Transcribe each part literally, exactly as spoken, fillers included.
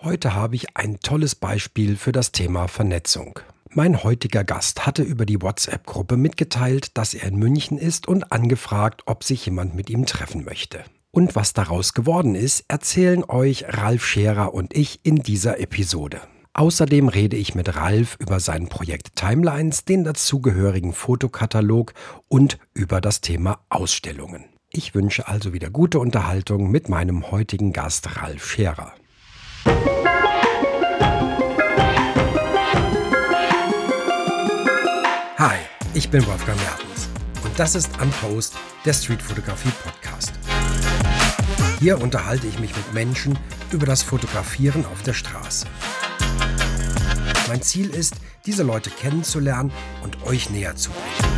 Heute habe ich ein tolles Beispiel für das Thema Vernetzung. Mein heutiger Gast hatte über die WhatsApp-Gruppe mitgeteilt, dass er in München ist und angefragt, ob sich jemand mit ihm treffen möchte. Und was daraus geworden ist, erzählen euch Ralf Scherer und ich in dieser Episode. Außerdem rede ich mit Ralf über sein Projekt Timelines, den dazugehörigen Fotokatalog und über das Thema Ausstellungen. Ich wünsche also wieder gute Unterhaltung mit meinem heutigen Gast Ralf Scherer. Hi, ich bin Wolfgang Mertens und das ist Unpost, der Streetfotografie-Podcast. Hier unterhalte ich mich mit Menschen über das Fotografieren auf der Straße. Mein Ziel ist, diese Leute kennenzulernen und euch näher zu bringen.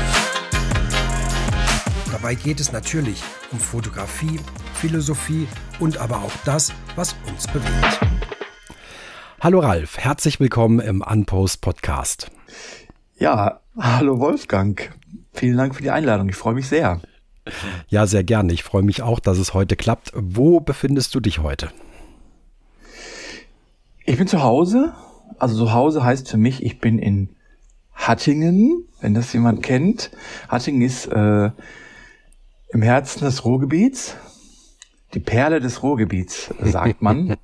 Dabei geht es natürlich um Fotografie, Philosophie und aber auch das, was uns bewegt. Hallo Ralf, herzlich willkommen im Unpost Podcast. Ja, hallo Wolfgang. Vielen Dank für die Einladung. Ich freue mich sehr. Ja, sehr gerne. Ich freue mich auch, dass es heute klappt. Wo befindest du dich heute? Ich bin zu Hause. Also zu Hause heißt für mich, ich bin in Hattingen, wenn das jemand kennt. Hattingen ist äh, im Herzen des Ruhrgebiets. Die Perle des Ruhrgebiets, sagt man.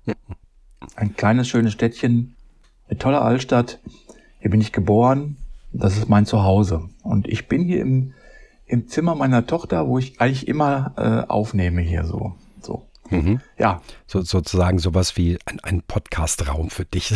Ein kleines, schönes Städtchen mit toller Altstadt. Hier bin ich geboren. Das ist mein Zuhause. Und ich bin hier im, im Zimmer meiner Tochter, wo ich eigentlich immer äh, aufnehme hier so. so. Mhm. Ja. So, sozusagen sowas wie ein, ein Podcast-Raum für dich.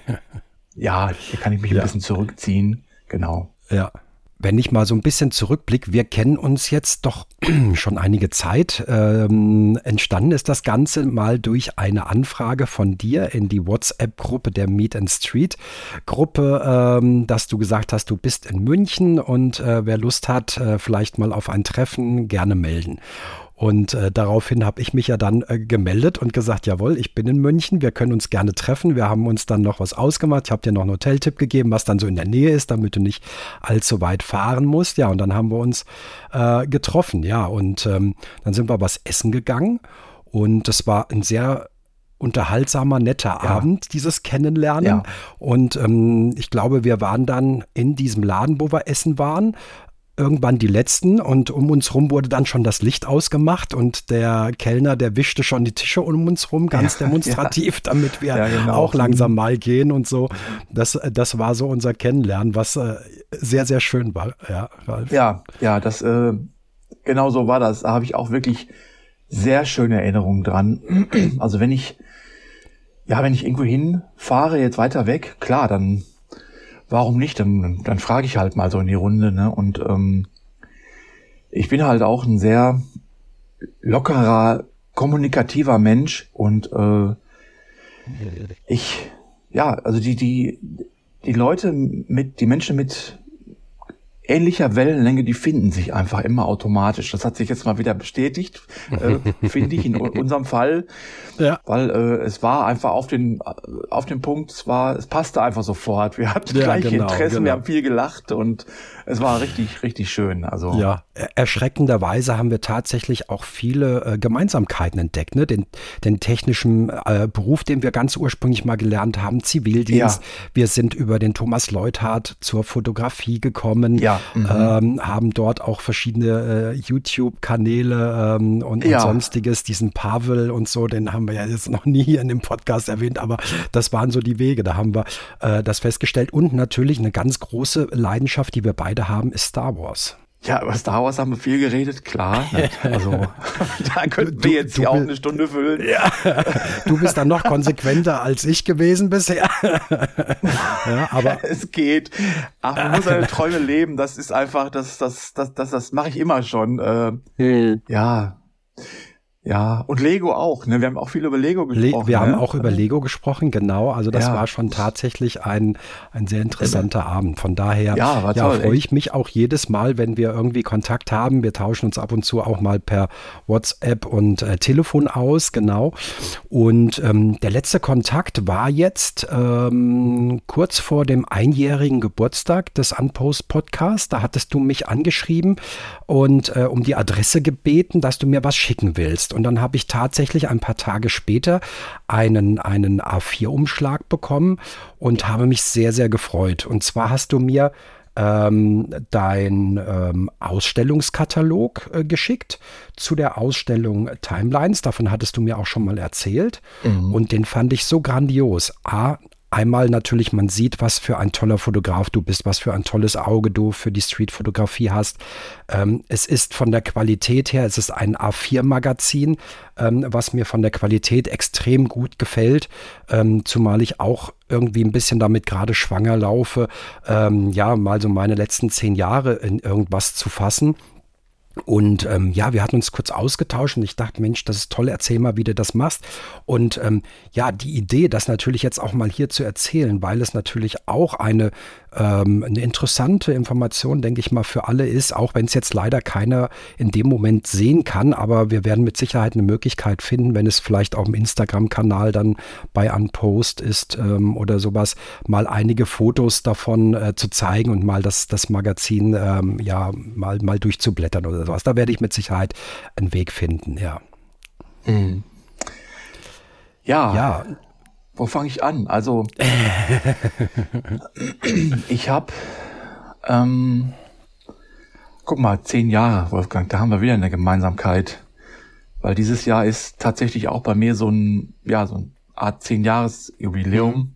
Ja, hier kann ich mich ja. ein bisschen zurückziehen. Genau. Ja. Wenn ich mal so ein bisschen zurückblicke, wir kennen uns jetzt doch schon einige Zeit. Ähm, entstanden ist das Ganze mal durch eine Anfrage von dir in die WhatsApp-Gruppe der Meet and Street Gruppe, ähm, dass du gesagt hast, du bist in München und äh, wer Lust hat, äh, vielleicht mal auf ein Treffen, gerne melden. Und äh, daraufhin habe ich mich ja dann äh, gemeldet und gesagt, jawohl, ich bin in München, wir können uns gerne treffen. Wir haben uns dann noch was ausgemacht. Ich habe dir noch einen Hoteltipp gegeben, was dann so in der Nähe ist, damit du nicht allzu weit fahren musst. Ja, und dann haben wir uns äh, getroffen. Ja, und ähm, dann sind wir was essen gegangen. Und das war ein sehr unterhaltsamer, netter ja. Abend, dieses Kennenlernen. Ja. Und ähm, ich glaube, wir waren dann in diesem Laden, wo wir essen waren, irgendwann die Letzten und um uns rum wurde dann schon das Licht ausgemacht und der Kellner, der wischte schon die Tische um uns rum, ganz ja, demonstrativ, ja. damit wir ja, genau. auch langsam mal gehen und so. Das, das war so unser Kennenlernen, was äh, sehr, sehr schön war. Ja, Ralf. Ja, ja, das, äh, genau so war das. Da habe ich auch wirklich sehr schöne Erinnerungen dran. Also wenn ich, ja, wenn ich irgendwo hinfahre, jetzt weiter weg, klar, dann warum nicht? Dann, dann frage ich halt mal so in die Runde, ne? Und ähm, ich bin halt auch ein sehr lockerer, kommunikativer Mensch und äh, ich, ja, also die die die Leute mit, die Menschen mit ähnlicher Wellenlänge, die finden sich einfach immer automatisch. Das hat sich jetzt mal wieder bestätigt, äh, finde ich in unserem Fall, ja. weil äh, es war einfach auf den auf den Punkt, es war, es passte einfach sofort. Wir hatten ja, gleiche genau, Interessen, genau. wir haben viel gelacht und es war richtig, richtig schön. Also ja, erschreckenderweise haben wir tatsächlich auch viele äh, Gemeinsamkeiten entdeckt, ne? Den, den technischen äh, Beruf, den wir ganz ursprünglich mal gelernt haben, Zivildienst. Ja. Wir sind über den Thomas Leuthard zur Fotografie gekommen. Ja. Mhm. Ähm, haben dort auch verschiedene äh, YouTube-Kanäle ähm, und, ja. und sonstiges, diesen Pavel und so, den haben wir ja jetzt noch nie hier in dem Podcast erwähnt, aber das waren so die Wege, da haben wir äh, das festgestellt und natürlich eine ganz große Leidenschaft, die wir beide haben, ist Star Wars. Ja, über Star Wars haben wir viel geredet, klar. Also da könnten du, wir jetzt du, hier du, auch eine Stunde füllen. Ja, du bist dann noch konsequenter als ich gewesen bisher. Ja, aber es geht. Ach, man muss seine Träume leben. Das ist einfach, das, das, das, das, das mache ich immer schon. Äh, hm. Ja. Ja, und Lego auch, ne? Wir haben auch viel über Lego gesprochen. Le- wir ne? haben auch über Lego gesprochen, genau. Also das ja. war schon tatsächlich ein, ein sehr interessanter ja. Abend. Von daher ja, war ja, toll, freue ich mich auch jedes Mal, wenn wir irgendwie Kontakt haben. Wir tauschen uns ab und zu auch mal per WhatsApp und äh, Telefon aus, genau. Und ähm, der letzte Kontakt war jetzt ähm, kurz vor dem einjährigen Geburtstag des Unpost Podcasts. Da hattest du mich angeschrieben und äh, um die Adresse gebeten, dass du mir was schicken willst. hast. Und dann habe ich tatsächlich ein paar Tage später einen, einen A vier Umschlag bekommen und habe mich sehr, sehr gefreut. Und zwar hast du mir ähm, dein ähm, Ausstellungskatalog äh, geschickt zu der Ausstellung Timelines. Davon hattest du mir auch schon mal erzählt. Mhm. Und den fand ich so grandios. A, einmal natürlich, man sieht, was für ein toller Fotograf du bist, was für ein tolles Auge du für die Streetfotografie hast. Ähm, es ist von der Qualität her, es ist ein A vier Magazin, ähm, was mir von der Qualität extrem gut gefällt, ähm, zumal ich auch irgendwie ein bisschen damit gerade schwanger laufe, ähm, ja, mal so meine letzten zehn Jahre in irgendwas zu fassen. Und ähm, ja, wir hatten uns kurz ausgetauscht und ich dachte, Mensch, das ist toll, erzähl mal, wie du das machst. Und ähm, ja, die Idee, das natürlich jetzt auch mal hier zu erzählen, weil es natürlich auch eine, ähm, eine interessante Information, denke ich mal, für alle ist, auch wenn es jetzt leider keiner in dem Moment sehen kann, aber wir werden mit Sicherheit eine Möglichkeit finden, wenn es vielleicht auch im Instagram-Kanal dann bei Unpost ist ähm, oder sowas, mal einige Fotos davon äh, zu zeigen und mal das, das Magazin ähm, ja mal, mal durchzublättern oder sowas. Da werde ich mit Sicherheit einen Weg finden, ja. Mhm. Ja, ja. Wo fange ich an? Also, ich habe, ähm, guck mal, zehn Jahre, Wolfgang, da haben wir wieder eine Gemeinsamkeit. Weil dieses Jahr ist tatsächlich auch bei mir so ein, ja, so eine Art zehn-Jahres-Jubiläum, mhm.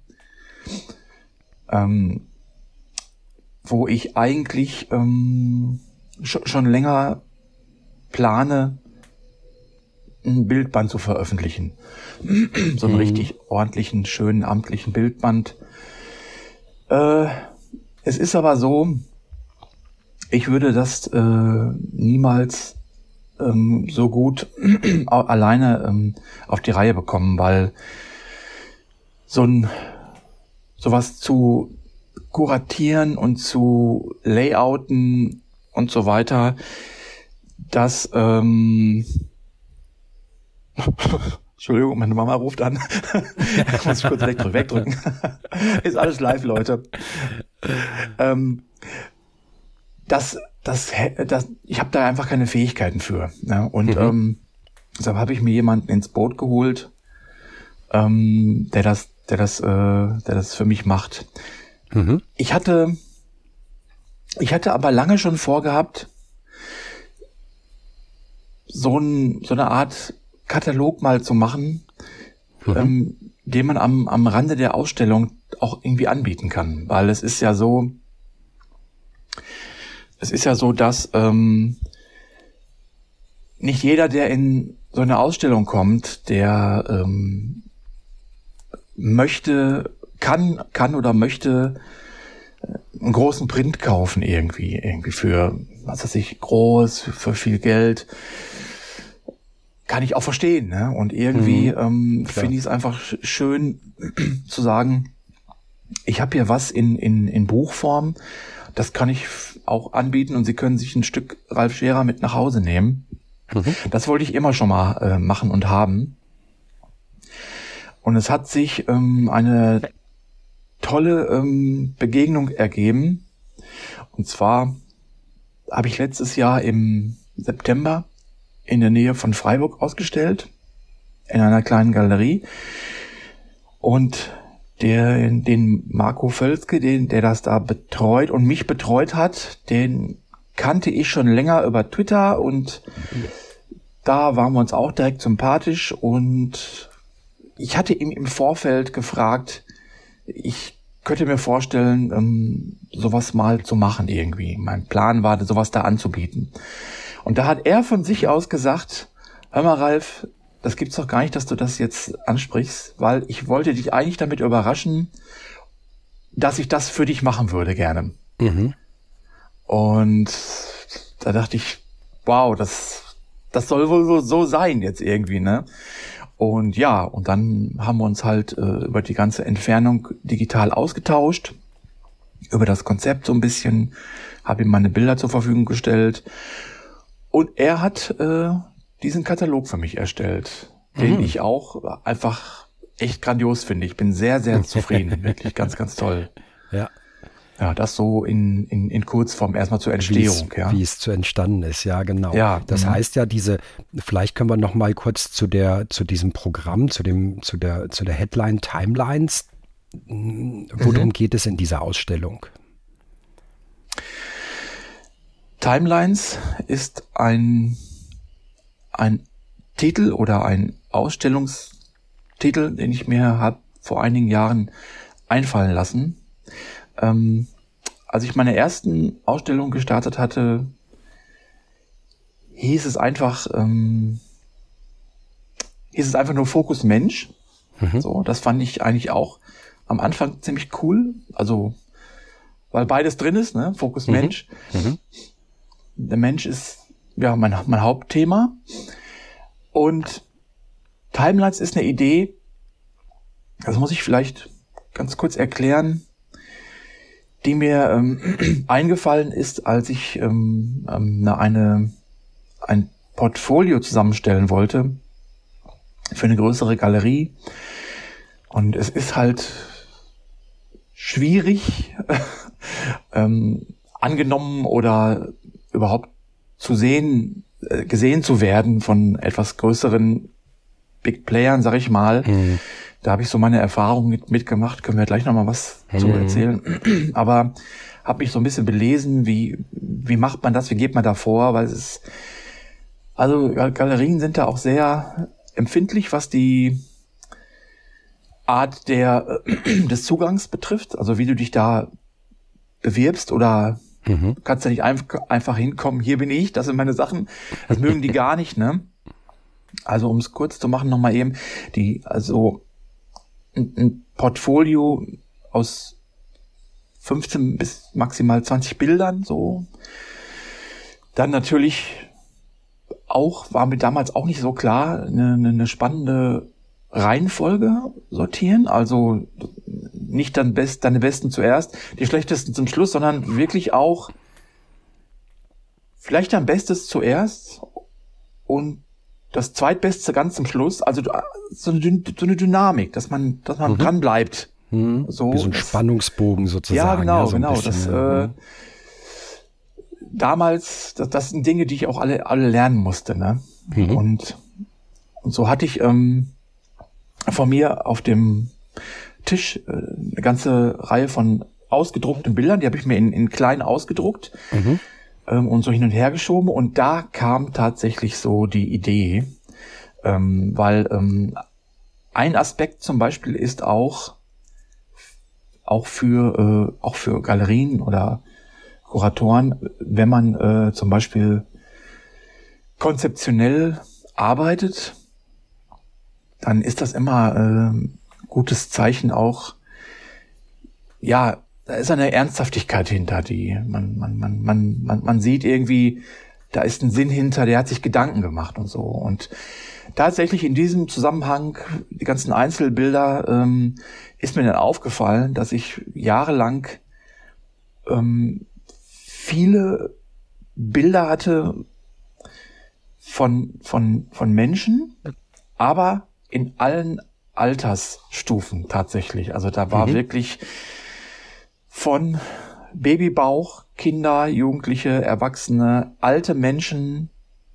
ähm, wo ich eigentlich ähm, sch- schon länger plane, ein Bildband zu veröffentlichen. So einen mhm. richtig ordentlichen, schönen, amtlichen Bildband. Äh, es ist aber so, ich würde das äh, niemals ähm, so gut alleine ähm, auf die Reihe bekommen, weil so ein sowas zu kuratieren und zu layouten und so weiter, das ähm, Entschuldigung, meine Mama ruft an. Muss ich kurz wegdrücken. wegdrücken. Ist alles live, Leute. Ähm, das, das, das, ich habe da einfach keine Fähigkeiten für. Ne? Und mhm. ähm, deshalb habe ich mir jemanden ins Boot geholt, ähm, der das, der das, äh, der das für mich macht. Mhm. Ich hatte, ich hatte aber lange schon vorgehabt, so, ein, so eine Art Katalog mal zu machen, mhm. ähm, den man am, am Rande der Ausstellung auch irgendwie anbieten kann. Weil es ist ja so, es ist ja so, dass ähm, nicht jeder, der in so eine Ausstellung kommt, der ähm, möchte, kann, kann oder möchte einen großen Print kaufen irgendwie, irgendwie für, was weiß ich, groß, für viel Geld. Kann ich auch verstehen, ne? Und irgendwie mhm, ähm, finde ich es einfach schön zu sagen, ich habe hier was in, in, in Buchform, das kann ich auch anbieten und Sie können sich ein Stück Ralf Scherer mit nach Hause nehmen. Mhm. Das wollte ich immer schon mal äh, machen und haben. Und es hat sich ähm, eine tolle ähm, Begegnung ergeben. Und zwar habe ich letztes Jahr im September in der Nähe von Freiburg ausgestellt, in einer kleinen Galerie. Und der, den Marco Völzke, den, der das da betreut und mich betreut hat, den kannte ich schon länger über Twitter und da waren wir uns auch direkt sympathisch und ich hatte ihm im Vorfeld gefragt, ich könnte mir vorstellen, ähm, sowas mal zu machen irgendwie. Mein Plan war, sowas da anzubieten. Und da hat er von sich aus gesagt, hör mal Ralf, das gibt's doch gar nicht, dass du das jetzt ansprichst, weil ich wollte dich eigentlich damit überraschen, dass ich das für dich machen würde gerne. Mhm. Und da dachte ich, wow, das, das soll wohl so, so sein jetzt irgendwie, ne? Und ja, und dann haben wir uns halt äh, über die ganze Entfernung digital ausgetauscht, über das Konzept so ein bisschen, habe ihm meine Bilder zur Verfügung gestellt. Und er hat äh, diesen Katalog für mich erstellt, mhm. den ich auch einfach echt grandios finde. Ich bin sehr, sehr zufrieden. Wirklich ganz, ganz toll. Ja. Ja, das so in, in, in Kurzform erstmal zur Entstehung. Wie es, ja. wie es zu entstanden ist, ja genau. Ja, das mhm. heißt ja, diese, vielleicht können wir noch mal kurz zu der, zu diesem Programm, zu dem, zu der, zu der Headline Timelines. Worum mhm. geht es in dieser Ausstellung? Timelines ist ein, ein Titel oder ein Ausstellungstitel, den ich mir habe vor einigen Jahren einfallen lassen. Ähm, als ich meine ersten Ausstellung gestartet hatte, hieß es einfach, ähm, hieß es einfach nur Fokus Mensch. Mhm. So, das fand ich eigentlich auch am Anfang ziemlich cool. Also, weil beides drin ist, ne? Fokus mhm. Mensch. Mhm. Der Mensch ist ja mein, mein Hauptthema. Und Timelines ist eine Idee, das muss ich vielleicht ganz kurz erklären, die mir ähm, eingefallen ist, als ich ähm, eine, eine ein Portfolio zusammenstellen wollte für eine größere Galerie. Und es ist halt schwierig, ähm, angenommen oder überhaupt zu sehen, äh, gesehen zu werden von etwas größeren Big Playern, sag ich mal. Mhm. Da habe ich so meine Erfahrungen mit, mitgemacht, können wir gleich nochmal was mhm. zu erzählen. Aber habe mich so ein bisschen belesen, wie wie macht man das, wie geht man da vor, weil es ist, also Galerien sind da auch sehr empfindlich, was die Art der des Zugangs betrifft, also wie du dich da bewirbst oder mhm. kannst ja nicht einfach, einfach hinkommen, hier bin ich, das sind meine Sachen, das mögen die gar nicht, ne? Also um es kurz zu machen nochmal eben, die, also ein, ein Portfolio aus fünfzehn bis maximal zwanzig Bildern, so. Dann natürlich auch, war mir damals auch nicht so klar, eine, eine spannende Reihenfolge sortieren, also nicht dann best, deine Besten zuerst, die schlechtesten zum Schluss, sondern wirklich auch vielleicht dein Bestes zuerst und das Zweitbeste ganz zum Schluss, also so eine, so eine Dynamik, dass man, dass man mhm. dran bleibt. Mhm. So, wie so ein das, Spannungsbogen sozusagen. Ja, genau, ja, so genau. Bisschen, das, ja. äh, damals, das, das sind Dinge, die ich auch alle, alle lernen musste, ne? Mhm. Und, und so hatte ich ähm, vor mir auf dem Tisch äh, eine ganze Reihe von ausgedruckten Bildern, die habe ich mir in, in klein ausgedruckt. Mhm. Und so hin und her geschoben, und da kam tatsächlich so die Idee, ähm, weil ähm, ein Aspekt zum Beispiel ist auch auch für äh, auch für Galerien oder Kuratoren, wenn man äh, zum Beispiel konzeptionell arbeitet, dann ist das immer äh, gutes Zeichen auch, ja, da ist eine Ernsthaftigkeit hinter, die man, man, man, man, man, man sieht irgendwie, da ist ein Sinn hinter, der hat sich Gedanken gemacht und so. Und tatsächlich in diesem Zusammenhang, die ganzen Einzelbilder, ähm, ist mir dann aufgefallen, dass ich jahrelang ähm, viele Bilder hatte von, von, von Menschen, aber in allen Altersstufen tatsächlich. Also da war mhm. wirklich von Babybauch, Kinder, Jugendliche, Erwachsene, alte Menschen,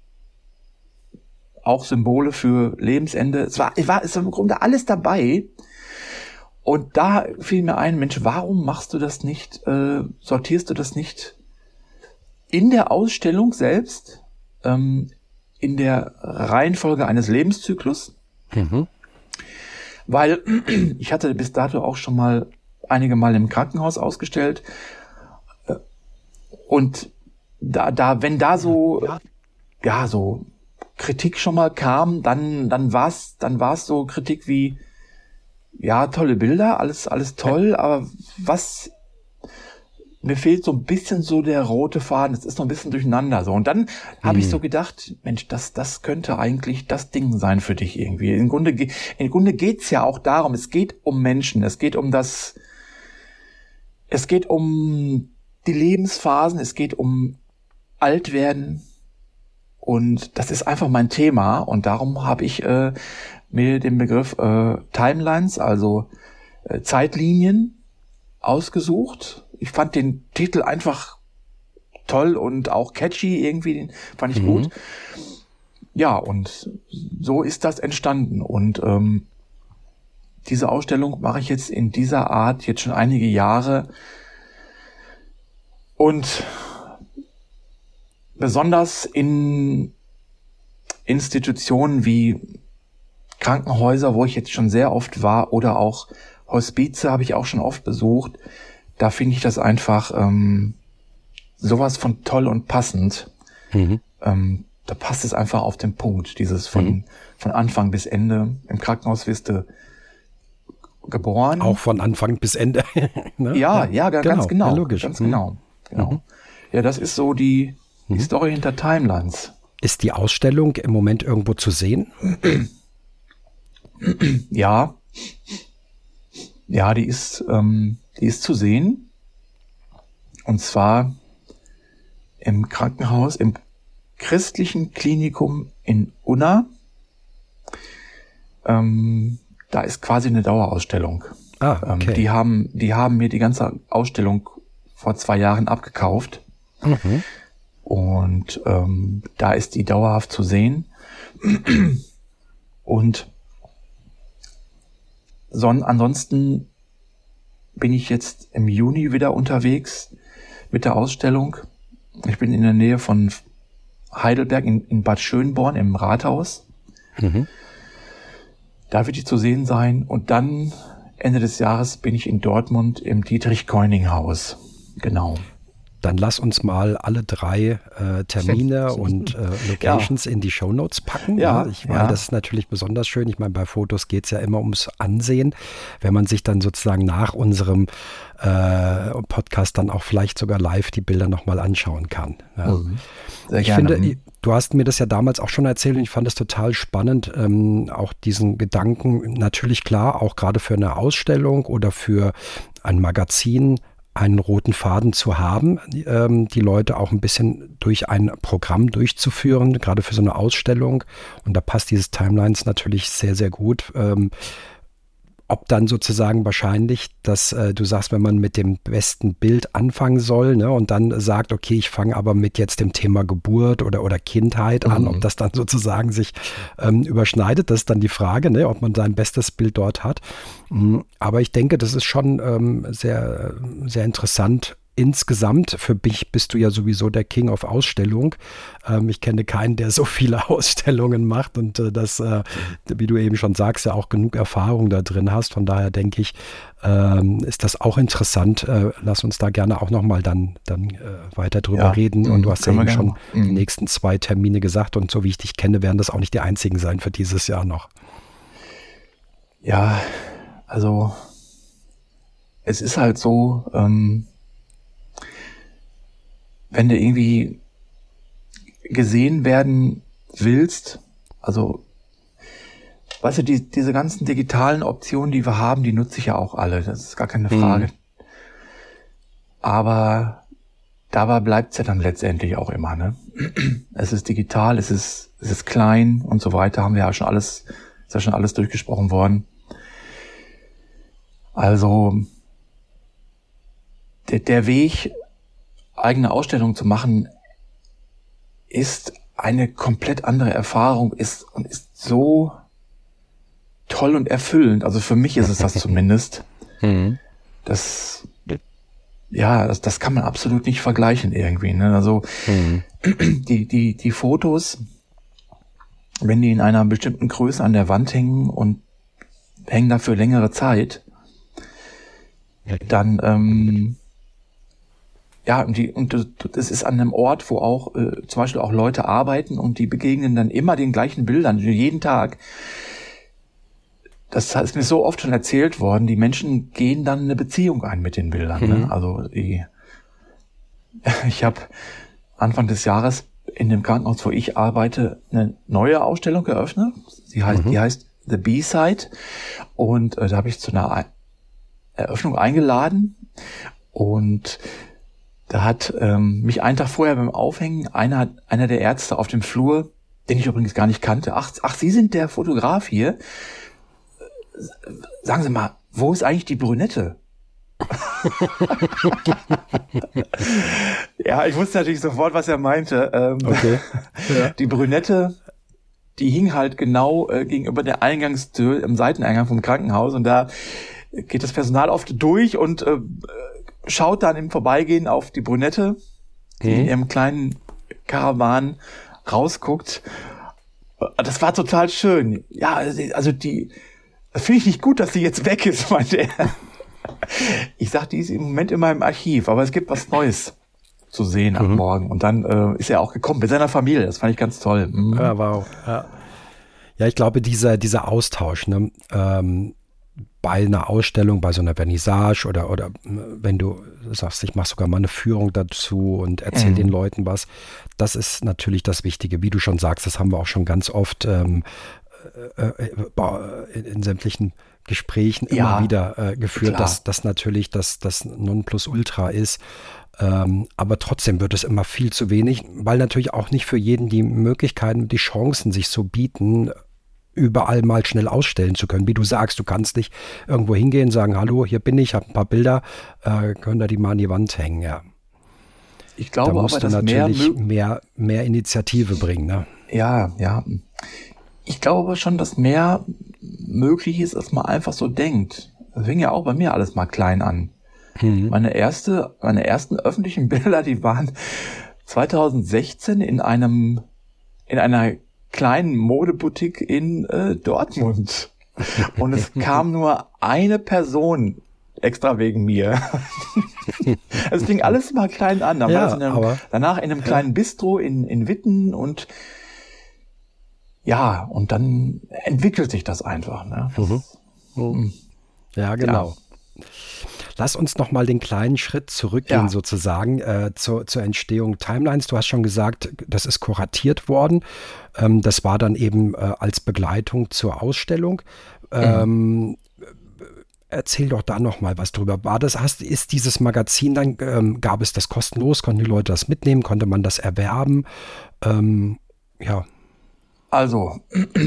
auch Symbole für Lebensende. Es war, es war, es war im Grunde alles dabei. Und da fiel mir ein, Mensch, warum machst du das nicht, äh, sortierst du das nicht in der Ausstellung selbst, ähm, in der Reihenfolge eines Lebenszyklus? Mhm. Weil ich hatte bis dato auch schon mal einige Mal im Krankenhaus ausgestellt. Und da, da, wenn da so, ja, ja so Kritik schon mal kam, dann, dann war's, dann war's so Kritik wie, ja, tolle Bilder, alles, alles toll, aber was, mir fehlt so ein bisschen so der rote Faden, es ist noch ein bisschen durcheinander, so. Und dann habe hm. ich so gedacht, Mensch, das, das könnte eigentlich das Ding sein für dich irgendwie. Im Grunde, im Grunde geht's ja auch darum, es geht um Menschen, es geht um das, es geht um die Lebensphasen, es geht um Altwerden, und das ist einfach mein Thema, und darum habe ich äh, mir den Begriff äh, Timelines, also äh, Zeitlinien, ausgesucht, ich fand den Titel einfach toll und auch catchy irgendwie, den fand ich mhm. gut. Ja, und so ist das entstanden. Und ähm, diese Ausstellung mache ich jetzt in dieser Art jetzt schon einige Jahre. Und besonders in Institutionen wie Krankenhäuser, wo ich jetzt schon sehr oft war, oder auch Hospize habe ich auch schon oft besucht, da finde ich das einfach ähm, sowas von toll und passend. Mhm. Ähm, da passt es einfach auf den Punkt, dieses von, mhm. von Anfang bis Ende. Im Krankenhaus wirst du geboren. Auch von Anfang bis Ende. ne? Ja, ja, ja, ganz genau. Ja, logisch. Ganz mhm. genau. genau. Mhm. Ja, das ist so die, die mhm. Story hinter Timelines. Ist die Ausstellung im Moment irgendwo zu sehen? Ja. Ja, die ist, ähm, die ist zu sehen. Und zwar im Krankenhaus, im christlichen Klinikum in Unna. Ähm, da ist quasi eine Dauerausstellung. Ah, okay. Ähm, die haben, die haben mir die ganze Ausstellung vor zwei Jahren abgekauft. Mhm. Und ähm, da ist die dauerhaft zu sehen. Und son- ansonsten bin ich jetzt im Juni wieder unterwegs mit der Ausstellung. Ich bin in der Nähe von Heidelberg in, in Bad Schönborn im Rathaus. Mhm. Da wird die zu sehen sein. Und dann Ende des Jahres bin ich in Dortmund im Dietrich-Keuning-Haus. Genau. Dann lass uns mal alle drei äh, Termine und äh, Locations ja. in die Shownotes packen. Ja, ich meine, ja. das ist natürlich besonders schön. Ich meine, bei Fotos geht es ja immer ums Ansehen. Wenn man sich dann sozusagen nach unserem äh, Podcast dann auch vielleicht sogar live die Bilder nochmal anschauen kann. Ja. Mhm. Sehr ich gerne. finde, du hast mir das ja damals auch schon erzählt und ich fand es total spannend, ähm, auch diesen Gedanken, natürlich klar, auch gerade für eine Ausstellung oder für ein Magazin, einen roten Faden zu haben, ähm, die Leute auch ein bisschen durch ein Programm durchzuführen, gerade für so eine Ausstellung. Und da passt dieses Timelines natürlich sehr, sehr gut. Ähm, ob dann sozusagen wahrscheinlich, dass äh, du sagst, wenn man mit dem besten Bild anfangen soll, ne, und dann sagt, okay, ich fange aber mit jetzt dem Thema Geburt oder, oder Kindheit an, mhm. ob das dann sozusagen sich ähm, überschneidet, das ist dann die Frage, ne, ob man sein bestes Bild dort hat. Mhm. Aber ich denke, das ist schon ähm, sehr, sehr interessant. Insgesamt, für mich bist du ja sowieso der King of Ausstellung. Ähm, ich kenne keinen, der so viele Ausstellungen macht und äh, das, äh, wie du eben schon sagst, ja auch genug Erfahrung da drin hast. Von daher denke ich, ähm, ist das auch interessant. Äh, lass uns da gerne auch nochmal dann, dann äh, weiter drüber ja, reden. Und du hast ja eben schon die nächsten zwei Termine gesagt und so wie ich dich kenne, werden das auch nicht die einzigen sein für dieses Jahr noch. Ja, also es ist halt so, ähm, wenn du irgendwie gesehen werden willst, also, weißt du, die, diese ganzen digitalen Optionen, die wir haben, die nutze ich ja auch alle, das ist gar keine Frage. Mhm. Aber dabei bleibt's ja dann letztendlich auch immer, ne? Es ist digital, es ist, es ist klein und so weiter, haben wir ja schon alles, ist ja schon alles durchgesprochen worden. Also, der, der Weg, eigene Ausstellung zu machen, ist eine komplett andere Erfahrung, ist und ist so toll und erfüllend. Also für mich ist es das zumindest. Mhm. Das, ja, das, das kann man absolut nicht vergleichen irgendwie, ne? Also mhm. die die die Fotos, wenn die in einer bestimmten Größe an der Wand hängen und hängen dafür längere Zeit, dann ähm, ja, und, die, und das ist an einem Ort, wo auch äh, zum Beispiel auch Leute arbeiten und die begegnen dann immer den gleichen Bildern, jeden Tag. Das ist mir so oft schon erzählt worden, die Menschen gehen dann eine Beziehung ein mit den Bildern. Mhm. Ne? Also die, ich habe Anfang des Jahres in dem Krankenhaus, wo ich arbeite, eine neue Ausstellung eröffnet. Sie heißt, mhm. Die heißt The B-Side und äh, da habe ich zu einer Eröffnung eingeladen und da hat ähm, mich einen Tag vorher beim Aufhängen einer einer der Ärzte auf dem Flur, den ich übrigens gar nicht kannte, ach, ach Sie sind der Fotograf hier? Sagen Sie mal, wo ist eigentlich die Brünette? Ja, ich wusste natürlich sofort, was er meinte. Ähm, okay. Ja. Die Brünette, die hing halt genau äh, gegenüber der Eingangstür im Seiteneingang vom Krankenhaus und da geht das Personal oft durch und äh, schaut dann im Vorbeigehen auf die Brünette, die mhm. in ihrem kleinen Karawan rausguckt. Das war total schön. Ja, also die, das finde ich nicht gut, dass sie jetzt weg ist, meinte er. Ich sag, die ist im Moment in meinem Archiv, aber es gibt was Neues zu sehen am mhm. Morgen. Und dann äh, ist er auch gekommen mit seiner Familie. Das fand ich ganz toll. Mhm. Ja, wow. Ja. ja, ich glaube, dieser, dieser Austausch, ne, ähm, bei einer Ausstellung, bei so einer Vernissage oder, oder wenn du sagst, ich mache sogar mal eine Führung dazu und erzähle mhm. den Leuten was, das ist natürlich das Wichtige. Wie du schon sagst, das haben wir auch schon ganz oft ähm, äh, in, in sämtlichen Gesprächen ja, immer wieder äh, geführt, dass das natürlich das, das Nonplusultra ist. Ähm, aber trotzdem wird es immer viel zu wenig, weil natürlich auch nicht für jeden die Möglichkeiten, die Chancen sich so bieten, überall mal schnell ausstellen zu können. Wie du sagst, du kannst nicht irgendwo hingehen, sagen, hallo, hier bin ich, habe ein paar Bilder, äh, können da die mal an die Wand hängen, ja. Ich glaube da musst aber, du dass natürlich mehr, mehr, mehr Initiative bringen, ne? Ja, ja. Ich glaube schon, dass mehr möglich ist, als man einfach so denkt. Das fing ja auch bei mir alles mal klein an. Mhm. Meine erste, meine ersten öffentlichen Bilder, die waren zwanzig sechzehn in einem, in einer kleinen Modeboutique in äh, Dortmund. Und es kam nur eine Person extra wegen mir. Es fing alles mal klein an. Dann ja, war das in einem, aber, danach in einem kleinen ja. Bistro in, in Witten und ja, und dann entwickelt sich das einfach. Ne? Mhm. Mhm. Ja, genau. Ja. Lass uns noch mal den kleinen Schritt zurückgehen, ja. sozusagen, äh, zur, zur Entstehung Timelines. Du hast schon gesagt, das ist kuratiert worden. Ähm, das war dann eben äh, als Begleitung zur Ausstellung. Ähm, mhm. Erzähl doch da noch mal was drüber. War das, hast, ist dieses Magazin dann, ähm, gab es das kostenlos? Konnten die Leute das mitnehmen? Konnte man das erwerben? Ähm, ja. Also,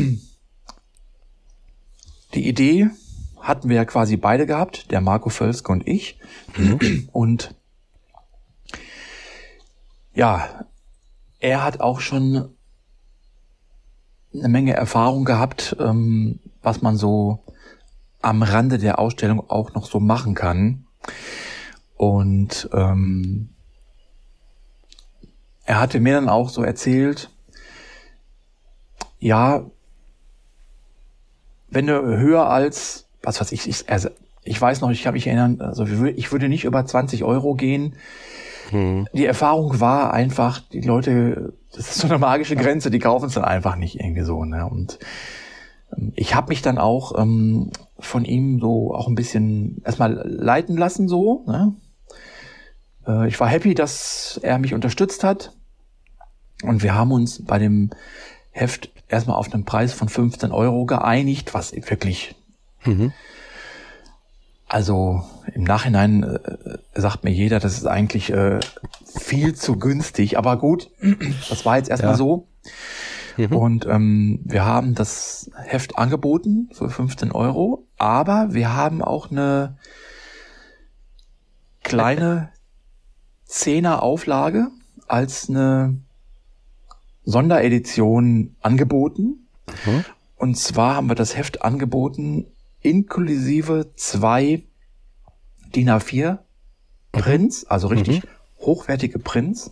die Idee hatten wir ja quasi beide gehabt, der Marco Völzke und ich. Mhm. Und ja, er hat auch schon eine Menge Erfahrung gehabt, ähm, was man so am Rande der Ausstellung auch noch so machen kann. Und ähm, er hatte mir dann auch so erzählt, ja, wenn du höher als, was weiß ich, ich, also ich weiß noch, ich kann mich erinnern, also ich würde nicht über zwanzig Euro gehen. Hm. Die Erfahrung war einfach, die Leute, das ist so eine magische Grenze, die kaufen es dann einfach nicht irgendwie so. Ne? Und ich habe mich dann auch ähm, von ihm so auch ein bisschen erstmal leiten lassen so. Ne? Äh, ich war happy, dass er mich unterstützt hat. Und wir haben uns bei dem Heft erstmal auf einen Preis von fünfzehn Euro geeinigt, was wirklich, mhm. also im Nachhinein äh, sagt mir jeder, das ist eigentlich äh, viel zu günstig, aber gut, das war jetzt erstmal ja. so. Mhm. Und ähm, wir haben das Heft angeboten für fünfzehn Euro, aber wir haben auch eine kleine Zehner-Auflage als eine Sonderedition angeboten. Mhm. Und zwar haben wir das Heft angeboten inklusive zwei D I N A vier Prints, also richtig mhm. hochwertige Prints,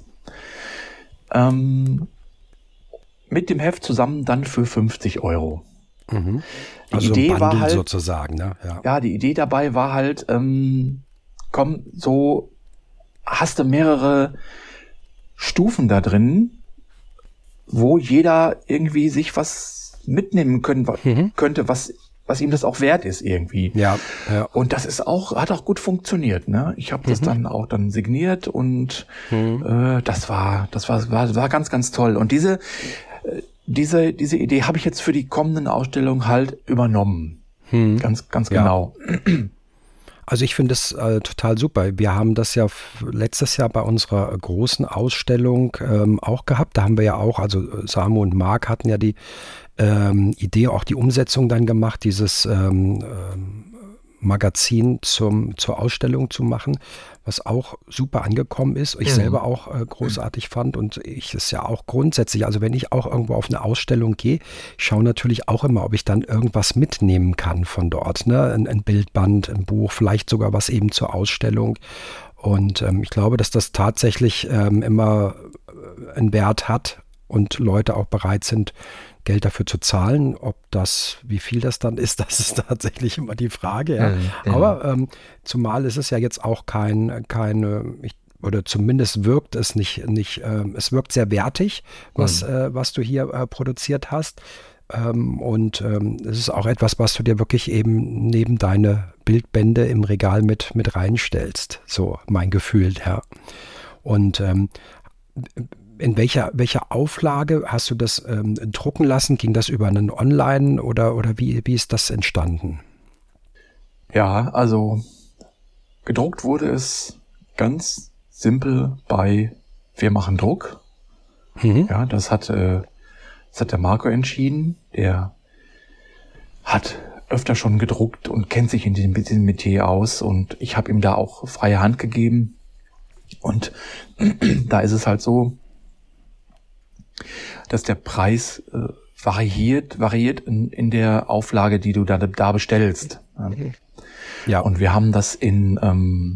ähm, mit dem Heft zusammen dann für fünfzig Euro. Mhm. Also die Idee war halt sozusagen, ne? Ja. ja, die Idee dabei war halt, ähm, komm, so hast du mehrere Stufen da drin, wo jeder irgendwie sich was mitnehmen können, mhm. könnte, was was ihm das auch wert ist irgendwie. Ja, ja. Und das ist auch, hat auch gut funktioniert, ne? Ich habe das mhm. dann auch dann signiert und mhm. äh, das war, das war, war, war ganz, ganz toll. Und diese, äh, diese, diese Idee habe ich jetzt für die kommenden Ausstellungen halt übernommen. Mhm. Ganz, ganz ja. genau. Also ich finde es äh, total super. Wir haben das ja f- letztes Jahr bei unserer großen Ausstellung ähm, auch gehabt. Da haben wir ja auch, also Samu und Marc hatten ja die ähm, Idee, auch die Umsetzung dann gemacht, dieses ähm, ähm, Magazin zum, zur Ausstellung zu machen, was auch super angekommen ist. Ich mhm. selber auch äh, großartig fand und ich es ja auch grundsätzlich, also wenn ich auch irgendwo auf eine Ausstellung gehe, schaue natürlich auch immer, ob ich dann irgendwas mitnehmen kann von dort, ne? Ein, ein Bildband, ein Buch, vielleicht sogar was eben zur Ausstellung. Und ähm, ich glaube, dass das tatsächlich ähm, immer einen Wert hat und Leute auch bereit sind, Geld dafür zu zahlen. Ob das, wie viel das dann ist, das ist tatsächlich immer die Frage. Ja. Mhm, ja. Aber ähm, zumal ist es ja jetzt auch kein, keine, ich, oder zumindest wirkt es nicht, nicht ähm, es wirkt sehr wertig, was, mhm. äh, was du hier äh, produziert hast. Ähm, und ähm, es ist auch etwas, was du dir wirklich eben neben deine Bildbände im Regal mit, mit reinstellst. So mein Gefühl, ja. Und ähm, in welcher, welcher Auflage hast du das ähm, drucken lassen? Ging das über einen Online oder, oder wie, wie ist das entstanden? Ja, also gedruckt wurde es ganz simpel bei Wir machen Druck. Mhm. Ja, das hat, äh, das hat der Marco entschieden. Der hat öfter schon gedruckt und kennt sich in diesem, diesem Metier aus. Und ich habe ihm da auch freie Hand gegeben. Und da ist es halt so, dass der Preis äh, variiert, variiert in, in der Auflage, die du da, da bestellst. Ja. Und wir haben das in ähm,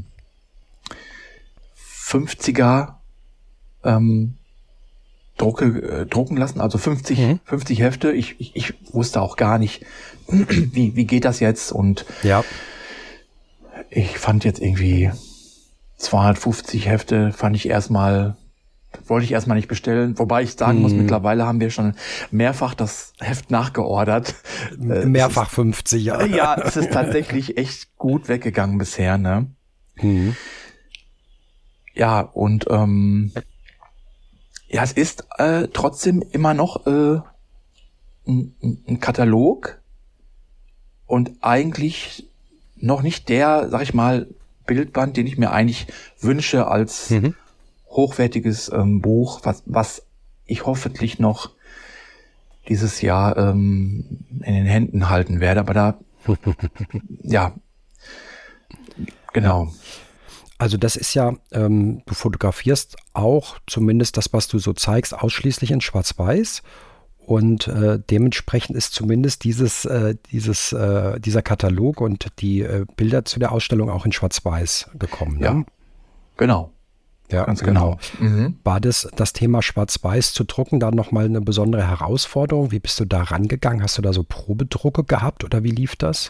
fünfziger ähm, Drucke, äh, drucken lassen, also fünfzig, mhm. fünfzig Hefte. Ich, ich, ich wusste auch gar nicht, wie, wie geht das jetzt? Und ja. ich fand jetzt irgendwie zweihundertfünfzig Hefte, fand ich erstmal wollte ich erstmal nicht bestellen, wobei ich sagen hm. muss, mittlerweile haben wir schon mehrfach das Heft nachgeordert. Mehrfach fünfzig, ja. Ja, es ist tatsächlich echt gut weggegangen bisher, ne? Hm. Ja, und ähm, ja, es ist äh, trotzdem immer noch äh, ein, ein Katalog und eigentlich noch nicht der, sag ich mal, Bildband, den ich mir eigentlich wünsche als mhm. hochwertiges ähm, Buch, was, was ich hoffentlich noch dieses Jahr ähm, in den Händen halten werde. Aber da, ja, genau. Also das ist ja, ähm, du fotografierst auch, zumindest das, was du so zeigst, ausschließlich in Schwarz-Weiß. Und äh, dementsprechend ist zumindest dieses, äh, dieses, äh, dieser Katalog und die äh, Bilder zu der Ausstellung auch in Schwarz-Weiß gekommen. Ne? Ja, genau. Ja, ganz genau. genau. Mhm. War das, das Thema Schwarz-Weiß zu drucken dann nochmal eine besondere Herausforderung? Wie bist du da rangegangen? Hast du da so Probedrucke gehabt oder wie lief das?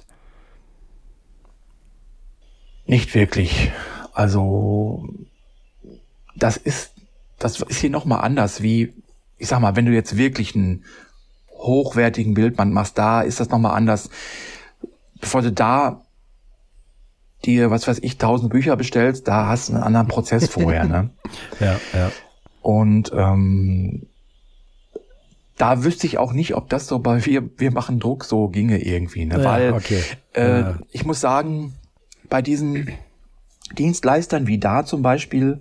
Nicht wirklich. Also das ist, das ist hier nochmal anders, wie, ich sag mal, wenn du jetzt wirklich einen hochwertigen Bildband machst, da ist das nochmal anders. Bevor du da dir, was weiß ich, tausend Bücher bestellst, da hast du einen anderen Prozess vorher, ne? Ja, ja. Und ähm, da wüsste ich auch nicht, ob das so bei wir, wir machen Druck so ginge irgendwie, ne? Ja, weil okay. äh, ja. ich muss sagen, bei diesen Dienstleistern wie da zum Beispiel,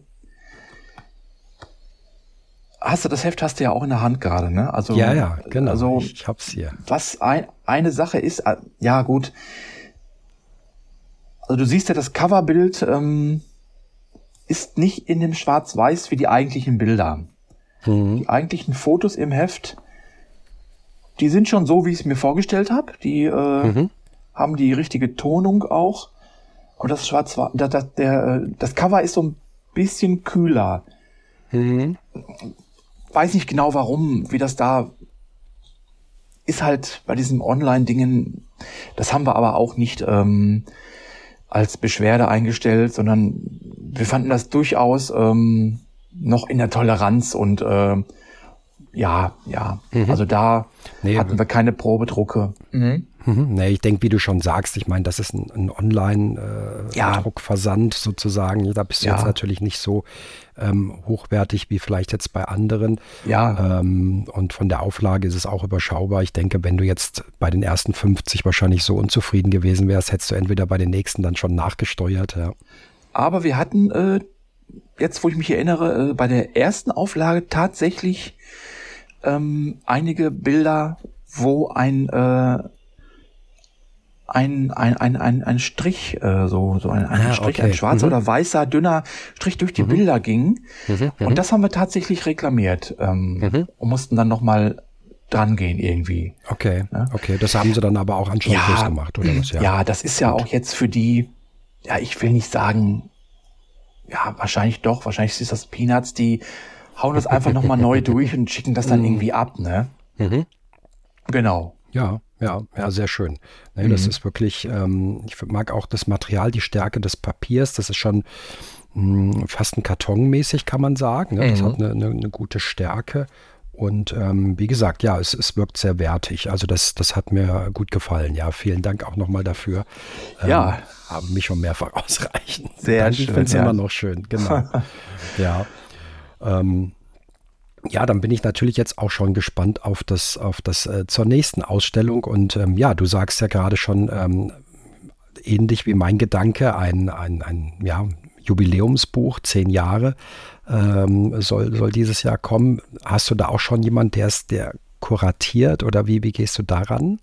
hast du das Heft hast du ja auch in der Hand gerade, ne? Also ja, ja, genau. Also, ich, ich hab's hier. Was ein, eine Sache ist, ja gut. Also du siehst ja, das Coverbild ähm, ist nicht in dem Schwarz-Weiß wie die eigentlichen Bilder. Mhm. Die eigentlichen Fotos im Heft, die sind schon so, wie ich es mir vorgestellt habe. Die äh, mhm. haben die richtige Tonung auch. Und das Schwarz-Weiß, das, das, der, das Cover ist so ein bisschen kühler. Mhm. Weiß nicht genau warum, wie das da ist halt bei diesen Online-Dingen. Das haben wir aber auch nicht ähm, als Beschwerde eingestellt, sondern wir fanden das durchaus ähm, noch in der Toleranz und äh, ja, ja, mhm. also da nee, hatten wir keine Probedrucke. Mhm. Mhm. Nee, ich denke, wie du schon sagst, ich meine, das ist ein, ein Online-Druckversand äh, ja. sozusagen. Da bist du ja. jetzt natürlich nicht so ähm, hochwertig wie vielleicht jetzt bei anderen. Ja. Ähm, und von der Auflage ist es auch überschaubar. Ich denke, wenn du jetzt bei den ersten fünfzig wahrscheinlich so unzufrieden gewesen wärst, hättest du entweder bei den nächsten dann schon nachgesteuert. Ja. Aber wir hatten, äh, jetzt wo ich mich erinnere, äh, bei der ersten Auflage tatsächlich ähm, einige Bilder, wo ein äh, ein, ein, ein, ein, ein Strich, äh, so, so ein, ein Ah, Strich, okay. ein schwarzer Mhm. oder weißer, dünner Strich durch die Mhm. Bilder ging. Mhm. Und das haben wir tatsächlich reklamiert ähm, Mhm. und mussten dann nochmal dran gehen irgendwie. Okay, Ja. okay. Das haben sie dann aber auch anscheinend groß Ja, gemacht, oder was? ja, das ist ja Gut. auch jetzt für die, ja, ich will nicht sagen, ja, wahrscheinlich doch, wahrscheinlich ist das Peanuts, die hauen das einfach nochmal neu durch und schicken das dann irgendwie ab, ne? Mhm. Genau. Ja, ja, ja, sehr schön. Nee, das Mhm. ist wirklich, ähm, ich mag auch das Material, die Stärke des Papiers. Das ist schon mh, fast ein Kartonmäßig, kann man sagen. Ne? Das Mhm. hat eine, eine, eine gute Stärke. Und ähm, wie gesagt, ja, es, es wirkt sehr wertig. Also das, das hat mir gut gefallen. Ja, vielen Dank auch nochmal dafür. Ähm, Ja. Haben mich schon mehrfach ausreichen. Sehr Danke, ich schön, finde es ja. immer noch schön. Genau. Ja. Ähm, Ja, dann bin ich natürlich jetzt auch schon gespannt auf das, auf das äh, zur nächsten Ausstellung. Und ähm, ja, du sagst ja gerade schon, ähm, ähnlich wie mein Gedanke, ein, ein, ein ja, Jubiläumsbuch, zehn Jahre ähm, soll, soll dieses Jahr kommen. Hast du da auch schon jemand, der es, der kuratiert oder wie, wie gehst du daran?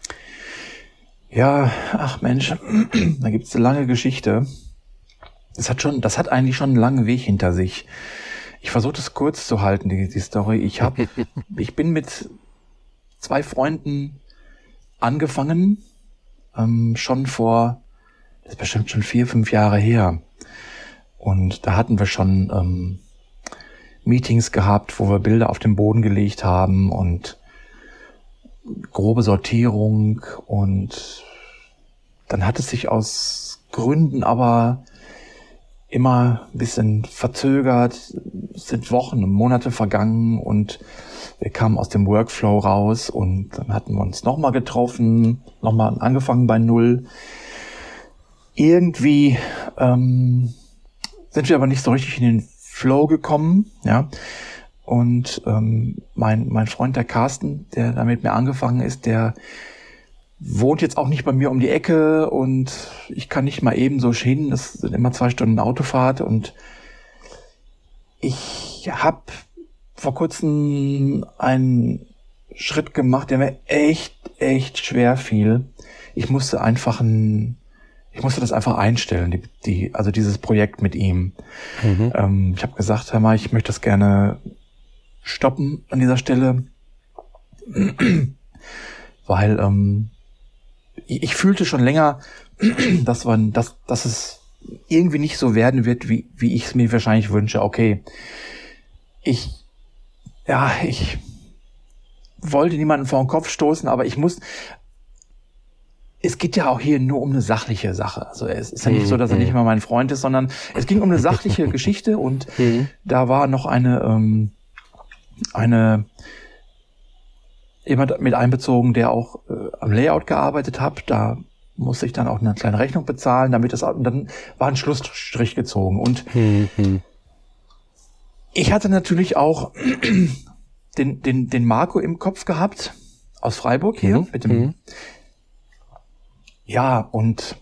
Ja, ach Mensch, da gibt's eine lange Geschichte. Das hat schon, das hat eigentlich schon einen langen Weg hinter sich. Ich versuche das kurz zu halten, die, die Story. Ich hab, ich bin mit zwei Freunden angefangen, ähm, schon vor, das ist bestimmt schon vier, fünf Jahre her. Und da hatten wir schon ähm, Meetings gehabt, wo wir Bilder auf den Boden gelegt haben und grobe Sortierung. Und dann hat es sich aus Gründen aber immer ein bisschen verzögert. Es sind Wochen und Monate vergangen und wir kamen aus dem Workflow raus und dann hatten wir uns nochmal getroffen, nochmal angefangen bei Null. Irgendwie ähm, sind wir aber nicht so richtig in den Flow gekommen, ja. Und ähm, mein mein Freund, der Carsten, der da mit mir angefangen ist, der wohnt jetzt auch nicht bei mir um die Ecke und ich kann nicht mal eben so hin. Das sind immer zwei Stunden Autofahrt und ich habe vor kurzem einen Schritt gemacht, der mir echt, echt schwer fiel. Ich musste einfach ein, ich musste das einfach einstellen, die, die, also dieses Projekt mit ihm. Mhm. Ähm, ich habe gesagt, hör mal, ich möchte das gerne stoppen an dieser Stelle, weil ähm, ich, ich fühlte schon länger, dass, man, dass, dass es irgendwie nicht so werden wird, wie, wie ich es mir wahrscheinlich wünsche. Okay, ich, ja, ich wollte niemanden vor den Kopf stoßen, aber ich muss, es geht ja auch hier nur um eine sachliche Sache. Also es ist ja nicht so, dass er nicht mal mein Freund ist, sondern es ging um eine sachliche Geschichte und da war noch eine, ähm, eine jemand mit einbezogen, der auch äh, am Layout gearbeitet hat. Da musste ich dann auch eine kleine Rechnung bezahlen, damit das, und dann war ein Schlussstrich gezogen. Und Mhm. ich hatte natürlich auch den, den, den Marco im Kopf gehabt, aus Freiburg hier, Mhm. mit dem, Mhm. ja, und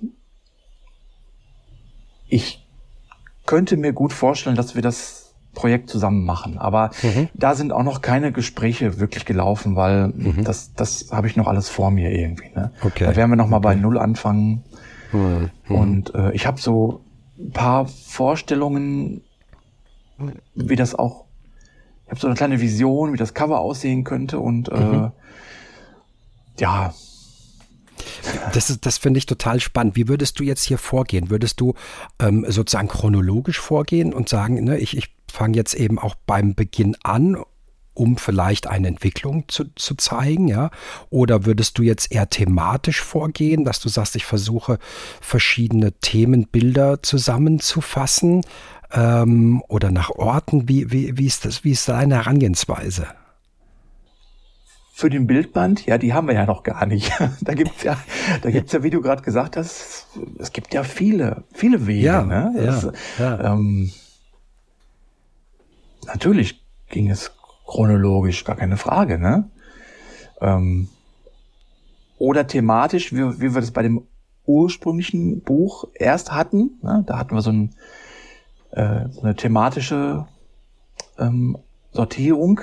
ich könnte mir gut vorstellen, dass wir das Projekt zusammen machen. Aber Mhm. da sind auch noch keine Gespräche wirklich gelaufen, weil Mhm. das, das habe ich noch alles vor mir irgendwie. Ne? Okay. Da werden wir noch mal bei Null anfangen. Mhm. Und äh, ich habe so ein paar Vorstellungen, wie das auch, ich habe so eine kleine Vision, wie das Cover aussehen könnte. Und äh, Mhm. ja, Das ist, das finde ich total spannend. Wie würdest du jetzt hier vorgehen? Würdest du ähm, sozusagen chronologisch vorgehen und sagen, ne, ich, ich fange jetzt eben auch beim Beginn an, um vielleicht eine Entwicklung zu, zu zeigen, ja? Oder würdest du jetzt eher thematisch vorgehen, dass du sagst, ich versuche verschiedene Themenbilder zusammenzufassen ähm, oder nach Orten? Wie, wie, wie ist das, wie ist deine Herangehensweise? für den Bildband, ja, die haben wir ja noch gar nicht. Da gibt's ja, da gibt's ja, wie du gerade gesagt hast, es gibt ja viele, viele Wege. Ja, ne? ja, Das, ja. Ähm, natürlich ging es chronologisch, gar keine Frage, ne? Ähm, oder thematisch, wie, wie wir das bei dem ursprünglichen Buch erst hatten. Ne? Da hatten wir so, ein, äh, so eine thematische ähm, Sortierung.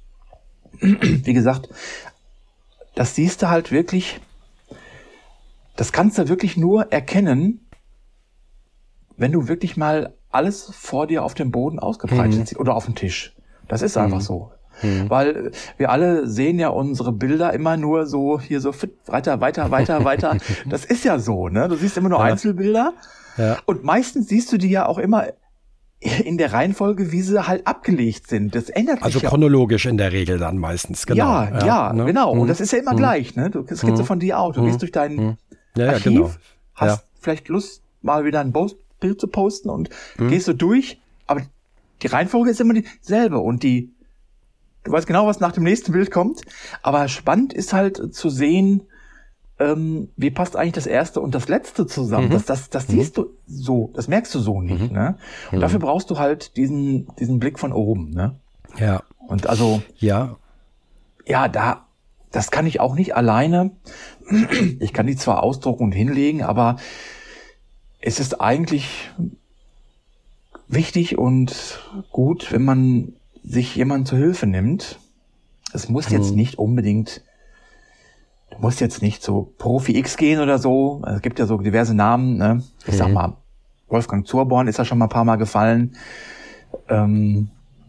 Wie gesagt, das siehst du halt wirklich das kannst du wirklich nur erkennen, wenn du wirklich mal alles vor dir auf dem Boden ausgebreitet mhm. siehst oder auf dem Tisch. Das ist einfach mhm. so. Mhm. Weil wir alle sehen ja unsere Bilder immer nur so hier so fit, weiter, weiter, weiter, weiter. Das ist ja so, ne? Du siehst immer nur ja. Einzelbilder. Ja. Und meistens siehst du die ja auch immer in der Reihenfolge, wie sie halt abgelegt sind. Das ändert sich Also ja. chronologisch in der Regel dann meistens, genau. Ja, ja, ja ne? genau. Mhm. Und das ist ja immer mhm. gleich, ne? Du, das geht mhm. so von dir auch. Du mhm. gehst durch dein mhm. ja, Archiv, ja, genau. hast ja. vielleicht Lust, mal wieder ein Bild zu posten und mhm. gehst so durch, aber die Reihenfolge ist immer dieselbe und die, du weißt genau, was nach dem nächsten Bild kommt, aber spannend ist halt zu sehen, ähm, wie passt eigentlich das erste und das letzte zusammen. Mhm. Das, das, das mhm. siehst du so, das merkst du so nicht, mhm. ne? Und mhm. dafür brauchst du halt diesen, diesen Blick von oben, ne? Ja. Und also, ja, ja, da, das kann ich auch nicht alleine. Ich kann die zwar ausdrucken und hinlegen, aber es ist eigentlich wichtig und gut, wenn man sich jemand zur Hilfe nimmt. Es muss jetzt mhm. nicht unbedingt, du musst jetzt nicht so Profi X gehen oder so. Es gibt ja so diverse Namen, ne? Ich mhm. sag mal, Wolfgang Zurborn ist ja schon mal ein paar Mal gefallen. Ähm,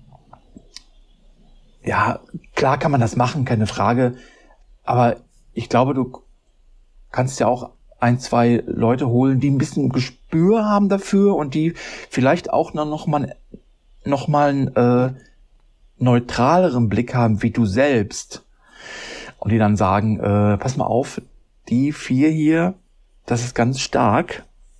ja, klar kann man das machen, keine Frage. Aber ich glaube, du kannst ja auch ein, zwei Leute holen, die ein bisschen Gespür haben dafür und die vielleicht auch noch mal, noch mal einen äh, neutraleren Blick haben wie du selbst. Und die dann sagen, äh, pass mal auf, die vier hier, das ist ganz stark.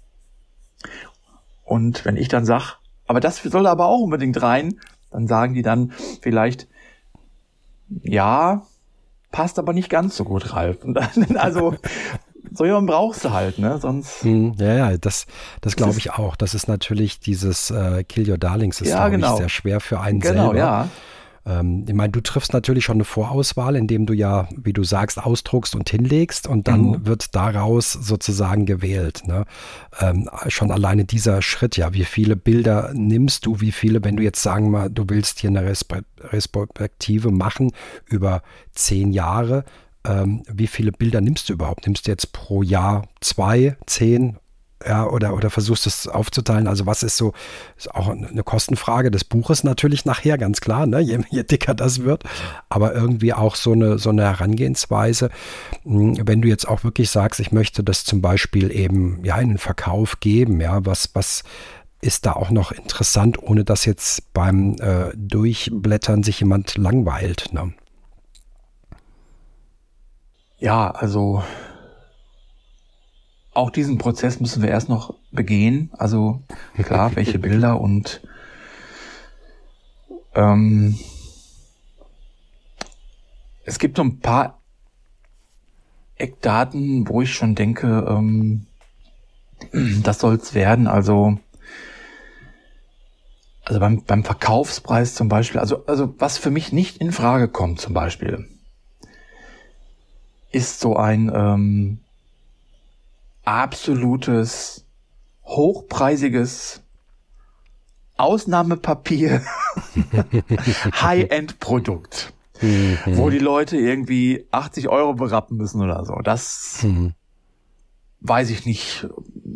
Und wenn ich dann sag, aber das soll aber auch unbedingt rein, dann sagen die dann vielleicht, ja, passt aber nicht ganz so gut, Ralf. Und dann, also so jemanden brauchst du halt, ne? Sonst. Ja, ja, das, das glaube ich auch. Das ist natürlich dieses äh, Kill Your Darlings ist, ja, glaube genau. ich, sehr schwer für einen genau, selber. Ja. Ähm, ich meine, du triffst natürlich schon eine Vorauswahl, indem du ja, wie du sagst, ausdruckst und hinlegst und dann mhm. wird daraus sozusagen gewählt. Ne? Ähm, schon alleine dieser Schritt, ja, wie viele Bilder nimmst du, wie viele, wenn du jetzt sagen mal, du willst hier eine Respe- Respektive machen über zehn Jahre, ähm, wie viele Bilder nimmst du überhaupt? Nimmst du jetzt pro Jahr zwei, zehn? Ja, oder, oder versuchst es aufzuteilen. Also was ist so, ist auch eine Kostenfrage des Buches natürlich nachher, ganz klar, ne? je, je dicker das wird, aber irgendwie auch so eine, so eine Herangehensweise, wenn du jetzt auch wirklich sagst, ich möchte das zum Beispiel eben ja in den Verkauf geben, ja, was, was ist da auch noch interessant, ohne dass jetzt beim äh, Durchblättern sich jemand langweilt, ne? Ja, also auch diesen Prozess müssen wir erst noch begehen. Also klar, welche Bilder und ähm, es gibt so ein paar Eckdaten, wo ich schon denke, ähm, das soll's werden. Also also beim beim Verkaufspreis zum Beispiel. Also also was für mich nicht in Frage kommt zum Beispiel, ist so ein ähm, absolutes, hochpreisiges Ausnahmepapier High-End-Produkt, mhm. wo die Leute irgendwie achtzig Euro berappen müssen oder so. Das mhm. weiß ich nicht.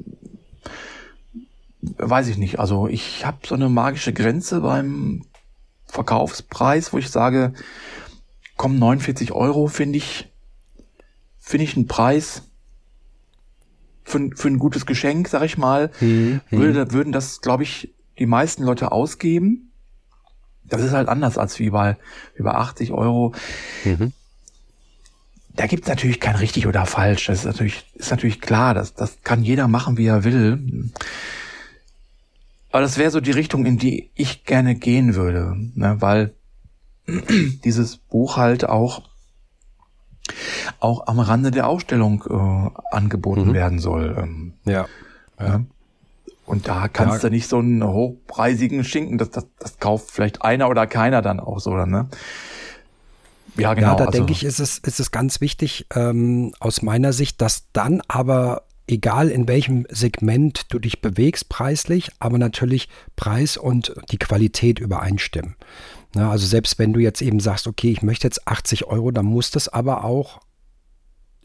Weiß ich nicht. Also ich habe so eine magische Grenze beim Verkaufspreis, wo ich sage, komm, neunundvierzig Euro finde ich, finde ich einen Preis für, für ein gutes Geschenk, sag ich mal, hm, hm. würde, würden das, glaube ich, die meisten Leute ausgeben. Das ist halt anders als wie bei über achtzig Euro. Mhm. Da gibt's natürlich kein richtig oder falsch. Das ist natürlich, ist natürlich klar, das, das kann jeder machen, wie er will. Aber das wäre so die Richtung, in die ich gerne gehen würde, ne? Weil dieses Buch halt auch auch am Rande der Ausstellung äh, angeboten mhm. werden soll. Ähm, ja. ja. Und da kannst ja. du nicht so einen hochpreisigen Schinken, das, das, das kauft vielleicht einer oder keiner dann auch so, ne? Ja, genau. Ja, da also, denke ich, ist es, ist es ganz wichtig, ähm, aus meiner Sicht, dass dann aber, egal in welchem Segment du dich bewegst preislich, aber natürlich Preis und die Qualität übereinstimmen. Na, also selbst wenn du jetzt eben sagst, okay, ich möchte jetzt achtzig Euro, dann muss das aber auch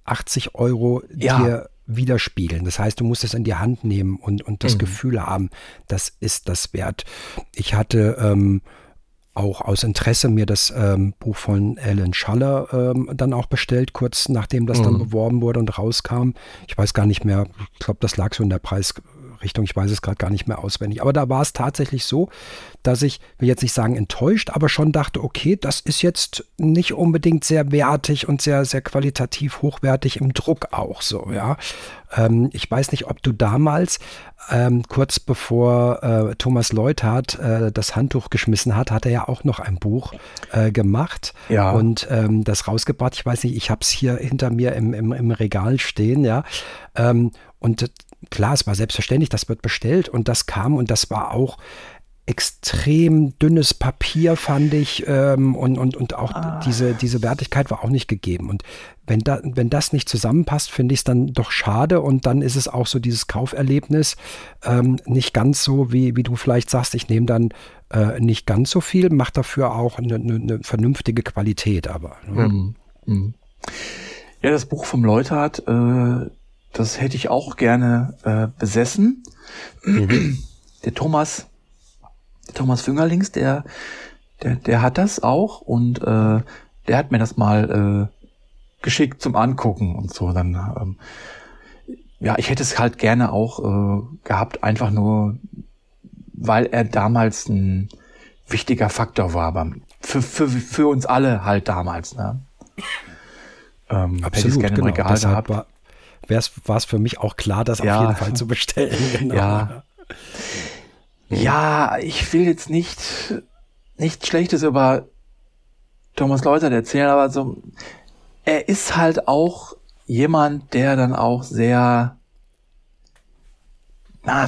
achtzig Euro Ja. dir widerspiegeln. Das heißt, du musst es in die Hand nehmen und, und das Mhm. Gefühl haben, das ist das wert. Ich hatte ähm, auch aus Interesse mir das ähm, Buch von Alan Schaller ähm, dann auch bestellt, kurz nachdem das dann Mhm. beworben wurde und rauskam. Ich weiß gar nicht mehr, ich glaube, das lag so in der Preisrichtung, ich weiß es gerade gar nicht mehr auswendig. Aber da war es tatsächlich so, dass ich, will jetzt nicht sagen enttäuscht, aber schon dachte, okay, das ist jetzt nicht unbedingt sehr wertig und sehr, sehr qualitativ hochwertig im Druck auch so, ja. Ähm, ich weiß nicht, ob du damals, ähm, kurz bevor äh, Thomas Leuthard äh, das Handtuch geschmissen hat, hat er ja auch noch ein Buch äh, gemacht Ja. und ähm, das rausgebracht. Ich weiß nicht, ich habe es hier hinter mir im, im, im Regal stehen, ja. Ähm, und klar, es war selbstverständlich, das wird bestellt und das kam und das war auch extrem dünnes Papier, fand ich, ähm, und, und, und auch Ah. diese, diese Wertigkeit war auch nicht gegeben. Und wenn, da, wenn das nicht zusammenpasst, finde ich es dann doch schade und dann ist es auch so dieses Kauferlebnis ähm, nicht ganz so, wie, wie du vielleicht sagst, ich nehme dann äh, nicht ganz so viel, mache dafür auch eine, eine, eine vernünftige Qualität, aber. Ne? Mhm. Mhm. Ja, das Buch vom Leuthard, äh, das hätte ich auch gerne äh, besessen. Der Thomas, der Thomas Füngerlings, der, der, der hat das auch und äh, der hat mir das mal äh, geschickt zum Angucken und so. Dann, ähm, ja, ich hätte es halt gerne auch äh, gehabt, einfach nur, weil er damals ein wichtiger Faktor war, beim, für, für, für uns alle halt damals. Ne? Ähm, hätte ich es Absolut, gerne im genau. Regal Deshalb gehabt. war war es für mich auch klar, das Ja. auf jeden Fall zu bestellen. Genau. Ja. Ja, ich will jetzt nicht nichts Schlechtes über Thomas Leuthard erzählen, aber so, er ist halt auch jemand, der dann auch sehr, na,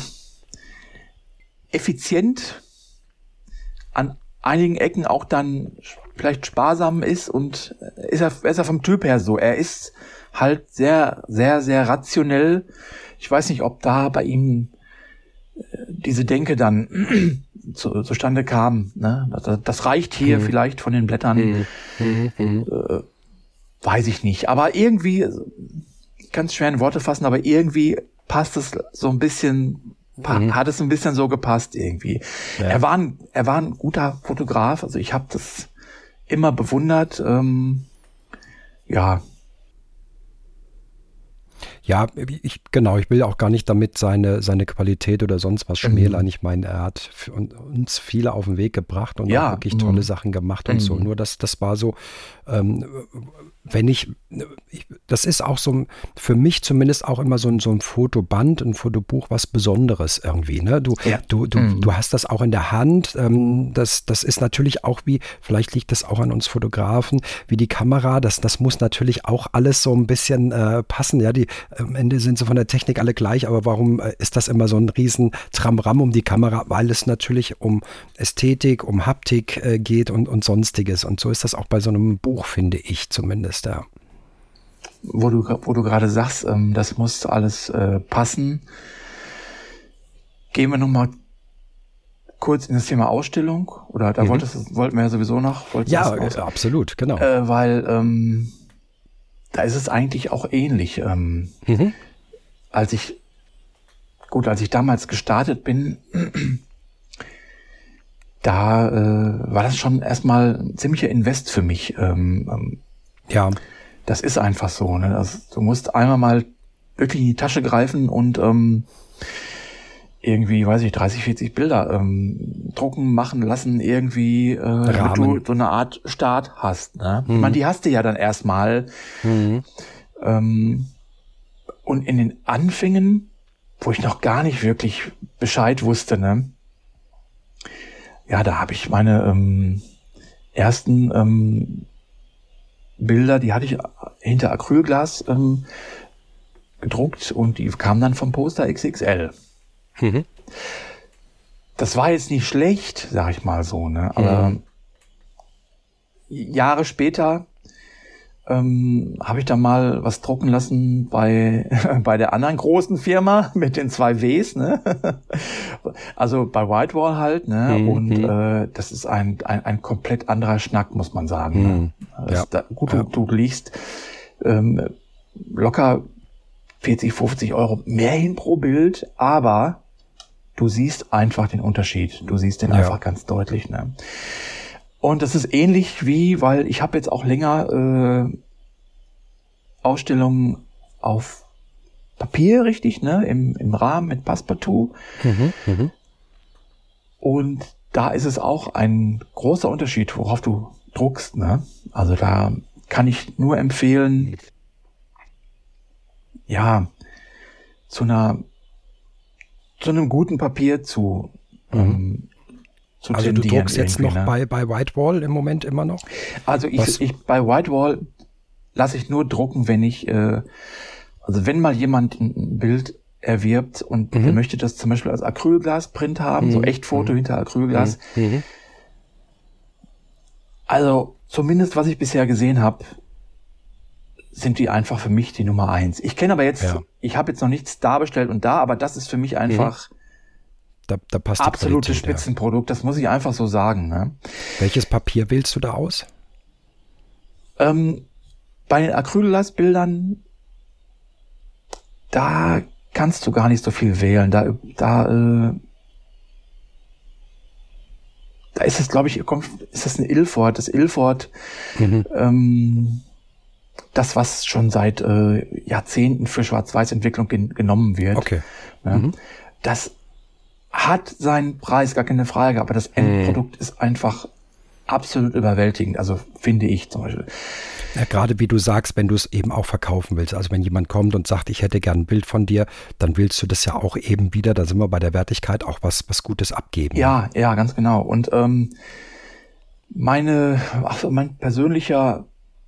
effizient an einigen Ecken auch dann vielleicht sparsam ist und ist er, ist er vom Typ her so. Er ist halt sehr, sehr, sehr rationell. Ich weiß nicht, ob da bei ihm diese Denke dann zu, zustande kam. Ne? Das, das reicht hier Mhm. vielleicht von den Blättern. Mhm. Mhm. Äh, weiß ich nicht. Aber irgendwie, ich kann es schwer in Worte fassen, aber irgendwie passt es so ein bisschen, pa- Mhm. hat es ein bisschen so gepasst irgendwie. Ja. Er war ein, er war ein guter Fotograf. Also ich habe das immer bewundert. Ähm, ja, Ja, ich, genau, ich will auch gar nicht damit seine, seine Qualität oder sonst was schmälern. Mhm. Ich meine, er hat für uns viele auf den Weg gebracht und Ja, auch wirklich mhm. tolle Sachen gemacht und so. Mhm. Nur das, das war so, ähm, wenn ich, ich, das ist auch so für mich zumindest auch immer so ein, so ein Fotoband, ein Fotobuch, was Besonderes irgendwie. Ne? Du, Ja. du, du, Mhm. du hast das auch in der Hand. Ähm, das, das ist natürlich auch wie, vielleicht liegt das auch an uns Fotografen, wie die Kamera. Das, das muss natürlich auch alles so ein bisschen äh, passen. Ja, die am Ende sind sie von der Technik alle gleich, aber warum äh, ist das immer so ein riesen Tramram um die Kamera? Weil es natürlich um Ästhetik, um Haptik äh, geht und, und Sonstiges. Und so ist das auch bei so einem Buch, finde ich zumindest. Ja. Wo du, wo du gerade sagst, ähm, das muss alles äh, passen. Gehen wir nochmal kurz in das Thema Ausstellung. Oder da Mhm. wolltest, wollten wir ja sowieso noch. wolltest Ja, du das äh, aus- absolut, genau. äh, weil ähm, da ist es eigentlich auch ähnlich. Ähm, Mhm. als ich, gut, als ich damals gestartet bin, da äh, war das schon erstmal ein ziemlicher Invest für mich. Ähm, ähm, Ja, Das ist einfach so. Ne? Also, du musst einmal mal wirklich in die Tasche greifen und ähm, irgendwie, weiß ich, dreißig, vierzig Bilder ähm, drucken, machen lassen, irgendwie, äh, damit Rahmen. du so eine Art Start hast. Ne? Mhm. Ich meine, die hast du ja dann erstmal. mhm. Ähm, und in den Anfängen, wo ich noch gar nicht wirklich Bescheid wusste, ne? Ja, da habe ich meine ähm, ersten ähm, Bilder, die hatte ich hinter Acrylglas ähm, gedruckt und die kamen dann vom Poster X X L. Mhm. Das war jetzt nicht schlecht, sag ich mal so, ne? Aber Mhm. Jahre später ähm, habe ich dann mal was drucken lassen bei bei der anderen großen Firma mit den zwei Ws, ne? Also bei Whitewall halt, ne? Mhm. Und äh, das ist ein, ein ein komplett anderer Schnack, muss man sagen. Mhm. Ne? Das, Ja. da, gut, Ja. du, du liegst ähm, locker vierzig, fünfzig Euro mehr hin pro Bild, aber du siehst einfach den Unterschied. Du siehst den ja. einfach ganz deutlich. Ne? Und das ist ähnlich wie, weil ich habe jetzt auch länger äh, Ausstellungen auf Papier, richtig, ne, im, im Rahmen mit Passepartout. Mhm, mh. Und da ist es auch ein großer Unterschied, worauf du druckst. Ne? Also da kann ich nur empfehlen, ja, zu einer zu einem guten Papier zu, mhm. ähm, zu also du druckst jetzt noch ne? bei, bei Whitewall im Moment immer noch? Also ich, ich bei Whitewall lasse ich nur drucken, wenn ich, äh, also wenn mal jemand ein Bild erwirbt und mhm. er möchte das zum Beispiel als Acrylglas-Print haben, mhm. so Echtfoto mhm. hinter Acrylglas. Mhm. Also zumindest, was ich bisher gesehen habe, sind die einfach für mich die Nummer eins. Ich kenne aber jetzt, ja. ich habe jetzt noch nichts da bestellt und da, aber das ist für mich einfach mhm. da, da passt absolutes Qualität, Spitzenprodukt. Ja. Das muss ich einfach so sagen. Ne? Welches Papier wählst du da aus? Ähm, bei den Acrylglasbildern, da kannst du gar nicht so viel wählen. Da, da, äh, da ist es, glaube ich, kommt, ist das ein Ilford, das Ilford, mhm. ähm, das, was schon seit äh, Jahrzehnten für Schwarz-Weiß-Entwicklung gen- genommen wird. Okay. Ja, mhm. Das hat seinen Preis, gar keine Frage, aber das Endprodukt mhm. ist einfach absolut überwältigend, also finde ich zum Beispiel. Ja, gerade wie du sagst, wenn du es eben auch verkaufen willst. Also wenn jemand kommt und sagt, ich hätte gern ein Bild von dir, dann willst du das ja auch eben wieder, da sind wir bei der Wertigkeit, auch was, was Gutes abgeben. Ja, ja, ganz genau. Und ähm, meine, also mein persönlicher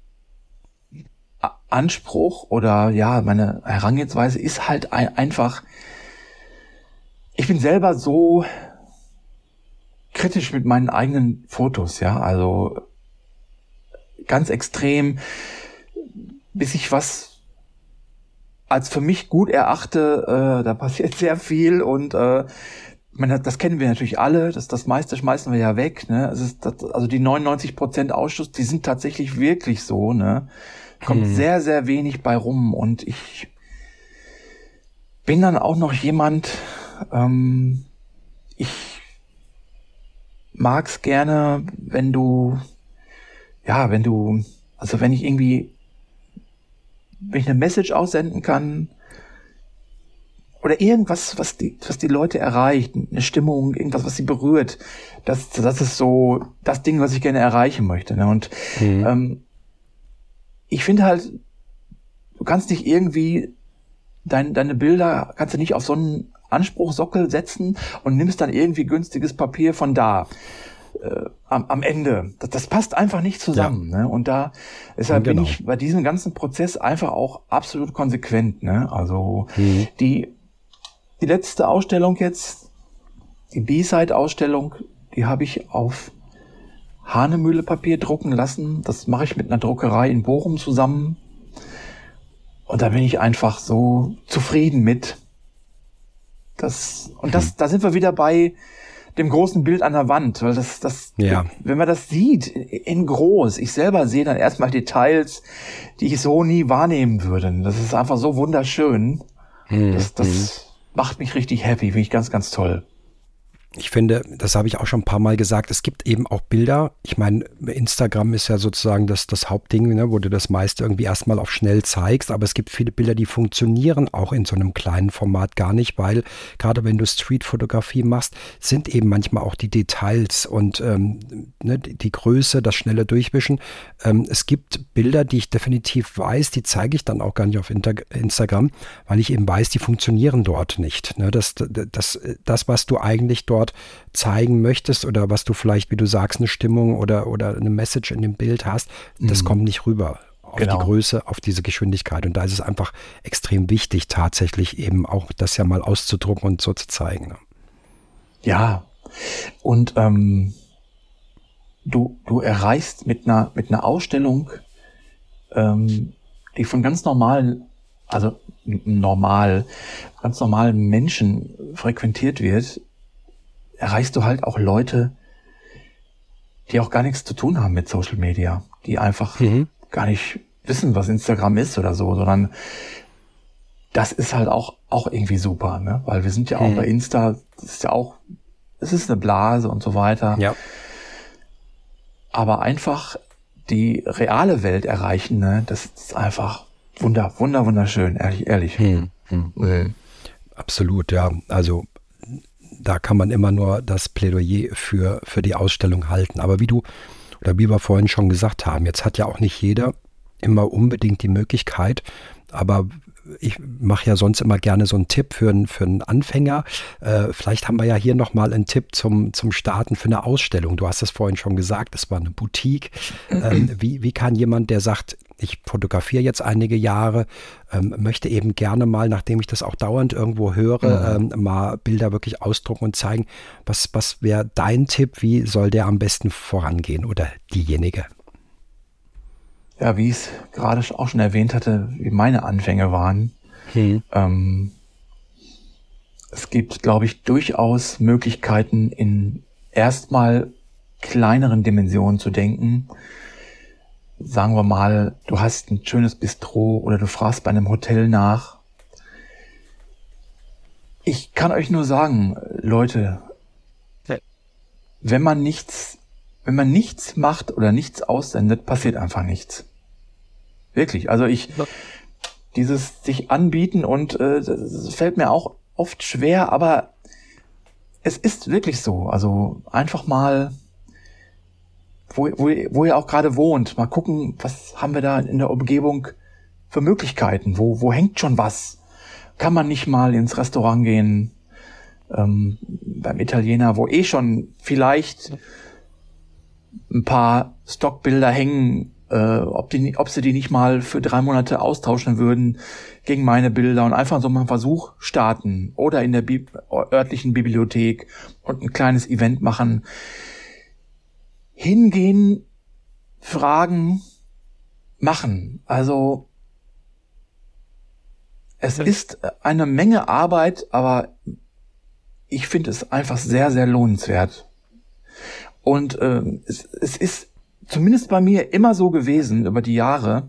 Anspruch oder ja, meine Herangehensweise ist halt ein, einfach, ich bin selber so kritisch mit meinen eigenen Fotos, ja, also ganz extrem, bis ich was als für mich gut erachte, äh, da passiert sehr viel und äh, meine, das kennen wir natürlich alle, das, das meiste schmeißen wir ja weg, ne? Es ist das, also die neunundneunzig Prozent Ausschuss, die sind tatsächlich wirklich so, ne? Kommt hm. sehr, sehr wenig bei rum und ich bin dann auch noch jemand, ähm, ich mag's gerne, wenn du ja, wenn du, also wenn ich irgendwie, wenn ich eine Message aussenden kann oder irgendwas, was die, was die Leute erreicht, eine Stimmung, irgendwas, was sie berührt, das, das ist so das Ding, was ich gerne erreichen möchte. Ne? Und mhm. ähm, ich finde halt, du kannst nicht irgendwie dein, deine Bilder, kannst du nicht auf so einen Anspruchssockel setzen und nimmst dann irgendwie günstiges Papier von da. Äh, am, am Ende. Das, das passt einfach nicht zusammen. Ja. Ne? Und da deshalb genau. bin ich bei diesem ganzen Prozess einfach auch absolut konsequent. Ne? Also mhm. die, die letzte Ausstellung jetzt, die B-Side-Ausstellung, die habe ich auf Hahnemühle-Papier drucken lassen. Das mache ich mit einer Druckerei in Bochum zusammen. Und da bin ich einfach so zufrieden mit. Das, und das, mhm. da sind wir wieder bei dem großen Bild an der Wand, weil das, das, ja. wenn man das sieht, in groß, ich selber sehe dann erstmal Details, die ich so nie wahrnehmen würde. Das ist einfach so wunderschön. Hm. Das, das hm. macht mich richtig happy, finde ich ganz, ganz toll. Ich finde, das habe ich auch schon ein paar Mal gesagt, es gibt eben auch Bilder, ich meine, Instagram ist ja sozusagen das, das Hauptding, ne, wo du das meiste irgendwie erstmal auf schnell zeigst, aber es gibt viele Bilder, die funktionieren auch in so einem kleinen Format gar nicht, weil gerade wenn du Streetfotografie machst, sind eben manchmal auch die Details und ähm, ne, die Größe, das schnelle Durchwischen. Ähm, es gibt Bilder, die ich definitiv weiß, die zeige ich dann auch gar nicht auf Inter- Instagram, weil ich eben weiß, die funktionieren dort nicht. Ne, das, das, das, was du eigentlich dort zeigen möchtest oder was du vielleicht, wie du sagst, eine Stimmung oder, oder eine Message in dem Bild hast, das mhm. kommt nicht rüber auf genau. die Größe, auf diese Geschwindigkeit. Und da ist es einfach extrem wichtig, tatsächlich eben auch das ja mal auszudrucken und so zu zeigen. Ne? Ja, und ähm, du, du erreichst mit einer, mit einer Ausstellung, ähm, die von ganz normalen, also normal, ganz normalen Menschen frequentiert wird, erreichst du halt auch Leute, die auch gar nichts zu tun haben mit Social Media, die einfach mhm. gar nicht wissen, was Instagram ist oder so, sondern das ist halt auch, auch irgendwie super, ne? Weil wir sind ja auch mhm. bei Insta, das ist ja auch, es ist eine Blase und so weiter. Ja. Aber einfach die reale Welt erreichen, ne? Das ist einfach wunder, wunder, wunderschön, ehrlich, ehrlich. Mhm. Mhm. Absolut, ja. Also da kann man immer nur das Plädoyer für, für die Ausstellung halten. Aber wie du, oder wie wir vorhin schon gesagt haben, jetzt hat ja auch nicht jeder immer unbedingt die Möglichkeit, aber ich mache ja sonst immer gerne so einen Tipp für einen, für einen Anfänger. Äh, vielleicht haben wir ja hier nochmal einen Tipp zum, zum Starten für eine Ausstellung. Du hast es vorhin schon gesagt, es war eine Boutique. Ähm, wie, wie kann jemand, der sagt, ich fotografiere jetzt einige Jahre, ähm, möchte eben gerne mal, nachdem ich das auch dauernd irgendwo höre, mhm. ähm, mal Bilder wirklich ausdrucken und zeigen, was, was wäre dein Tipp, wie soll der am besten vorangehen oder diejenige? Ja, wie ich es gerade auch schon erwähnt hatte, wie meine Anfänge waren. Hm. Ähm, es gibt, glaube ich, durchaus Möglichkeiten, in erstmal kleineren Dimensionen zu denken. Sagen wir mal, du hast ein schönes Bistro oder du fragst bei einem Hotel nach. Ich kann euch nur sagen, Leute, ja. wenn man nichts Wenn man nichts macht oder nichts aussendet, passiert einfach nichts. Wirklich. Also ich, dieses sich anbieten und äh, das fällt mir auch oft schwer, aber es ist wirklich so. Also einfach mal, wo, wo, wo ihr auch gerade wohnt, mal gucken, was haben wir da in der Umgebung für Möglichkeiten? Wo, wo hängt schon was? Kann man nicht mal ins Restaurant gehen, ähm, beim Italiener, wo eh schon vielleicht ein paar Stockbilder hängen, äh, ob die, ob sie die nicht mal für drei Monate austauschen würden gegen meine Bilder und einfach so mal einen Versuch starten oder in der Bi- örtlichen Bibliothek und ein kleines Event machen. Hingehen, fragen, machen. Also es ist eine Menge Arbeit, aber ich finde es einfach sehr, sehr lohnenswert. Und äh, es, es ist zumindest bei mir immer so gewesen über die Jahre,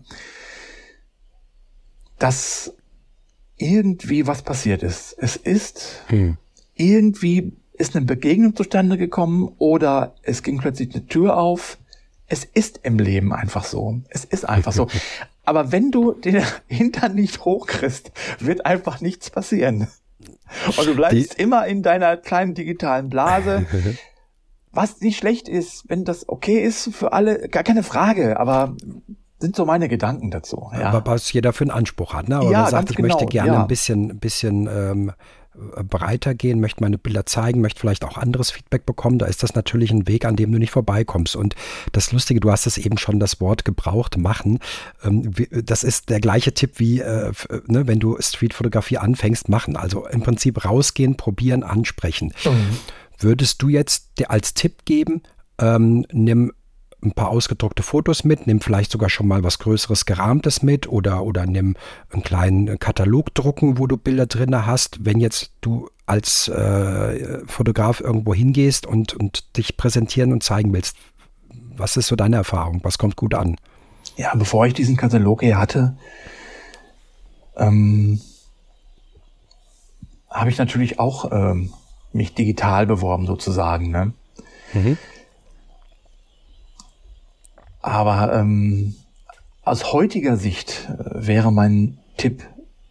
dass irgendwie was passiert ist. Es ist hm. irgendwie ist eine Begegnung zustande gekommen oder es ging plötzlich eine Tür auf. Es ist im Leben einfach so. Es ist einfach so. Aber wenn du den Hintern nicht hochkriegst, wird einfach nichts passieren. Und du bleibst die immer in deiner kleinen digitalen Blase. Was nicht schlecht ist, wenn das okay ist für alle, gar keine Frage, aber sind so meine Gedanken dazu. Ja. Aber was jeder für einen Anspruch hat, ne? Aber ja, man sagt, ich genau, möchte gerne ja. ein bisschen, ein bisschen ähm, breiter gehen, möchte meine Bilder zeigen, möchte vielleicht auch anderes Feedback bekommen. Da ist das natürlich ein Weg, an dem du nicht vorbeikommst. Und das Lustige, du hast es eben schon das Wort gebraucht, machen. Ähm, das ist der gleiche Tipp wie, äh, ne, wenn du Streetfotografie anfängst, machen. Also im Prinzip rausgehen, probieren, ansprechen. Mhm. Würdest du jetzt dir als Tipp geben, ähm, nimm ein paar ausgedruckte Fotos mit, nimm vielleicht sogar schon mal was Größeres Gerahmtes mit oder, oder nimm einen kleinen Katalog drucken, wo du Bilder drin hast, wenn jetzt du als äh, Fotograf irgendwo hingehst und, und dich präsentieren und zeigen willst. Was ist so deine Erfahrung? Was kommt gut an? Ja, bevor ich diesen Katalog hier hatte, ähm, habe ich natürlich auch ähm, mich digital beworben sozusagen, ne? Mhm. Aber ähm, aus heutiger Sicht äh, wäre mein Tipp,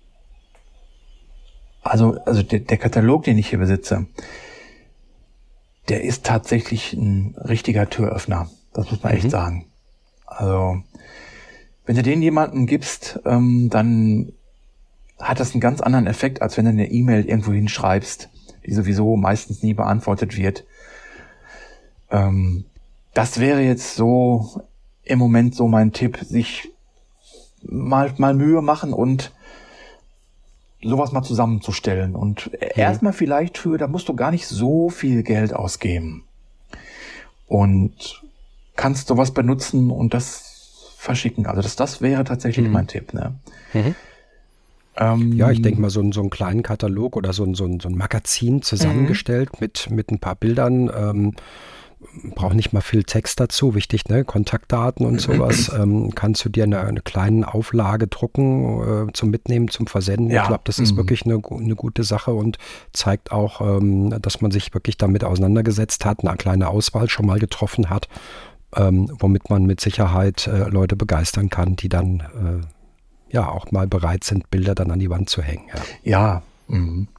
also also der, der Katalog, den ich hier besitze, der ist tatsächlich ein richtiger Türöffner. Das muss man mhm. echt sagen. Also wenn du den jemandem gibst, ähm, dann hat das einen ganz anderen Effekt, als wenn du eine E-Mail irgendwo hinschreibst, die sowieso meistens nie beantwortet wird. Ähm, das wäre jetzt so im Moment so mein Tipp, sich mal, mal Mühe machen und sowas mal zusammenzustellen. Und ja. erstmal vielleicht für, da musst du gar nicht so viel Geld ausgeben. Und kannst sowas benutzen und das verschicken. Also das, das wäre tatsächlich mhm. mein Tipp. Ne? Mhm. Ähm, ja, ich denke mal, so, so einen kleinen Katalog oder so ein, so ein, so ein Magazin zusammengestellt mhm. mit, mit ein paar Bildern, ähm, braucht nicht mal viel Text dazu, wichtig, ne? Kontaktdaten und sowas. ähm, kannst du dir eine, eine kleine Auflage drucken, äh, zum Mitnehmen, zum Versenden. Ja. Ich glaube, das ist Mhm. wirklich eine, eine gute Sache und zeigt auch, ähm, dass man sich wirklich damit auseinandergesetzt hat, eine kleine Auswahl schon mal getroffen hat, ähm, womit man mit Sicherheit äh, Leute begeistern kann, die dann äh, ja auch mal bereit sind, Bilder dann an die Wand zu hängen. Ja. Ja. Mhm.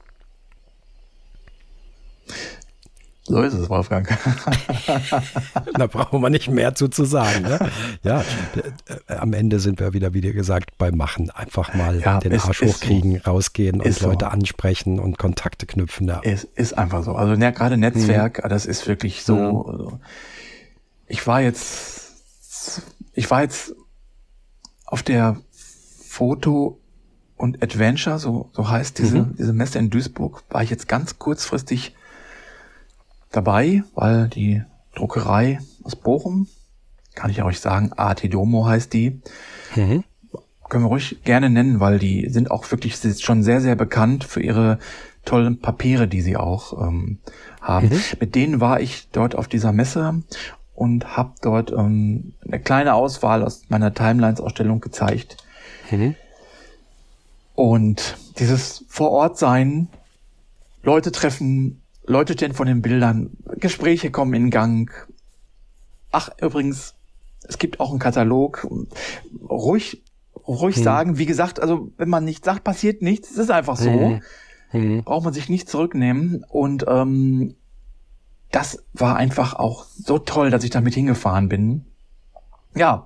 So ist es, Wolfgang. Da brauchen wir nicht mehr zu, zu sagen. Ne? Ja, äh, am Ende sind wir wieder, wie gesagt, beim Machen. Einfach mal Ja, den es Arsch ist hochkriegen, so. rausgehen und Ist so. Leute ansprechen und Kontakte knüpfen. Ja. Es ist einfach so. Also ne, gerade Netzwerk, das ist wirklich so. Mhm. Also, ich war jetzt, ich war jetzt auf der Foto und Adventure, so, so heißt diese, Mhm. diese Messe in Duisburg, war ich jetzt ganz kurzfristig dabei, weil die Druckerei aus Bochum, kann ich euch sagen, A T Domo heißt die, Mhm. können wir ruhig gerne nennen, weil die sind auch wirklich schon sehr, sehr bekannt für ihre tollen Papiere, die sie auch ähm, haben. Mhm. Mit denen war ich dort auf dieser Messe und habe dort ähm, eine kleine Auswahl aus meiner Timelines-Ausstellung gezeigt. Mhm. Und dieses Vor-Ort-Sein, Leute treffen, Leute stehen von den Bildern, Gespräche kommen in Gang. Ach, übrigens, es gibt auch einen Katalog. Ruhig, ruhig Hm. sagen. Wie gesagt, also wenn man nichts sagt, passiert nichts. Es ist einfach so. Mhm. Mhm. Braucht man sich nicht zurücknehmen. Und ähm, das war einfach auch so toll, dass ich damit hingefahren bin. Ja.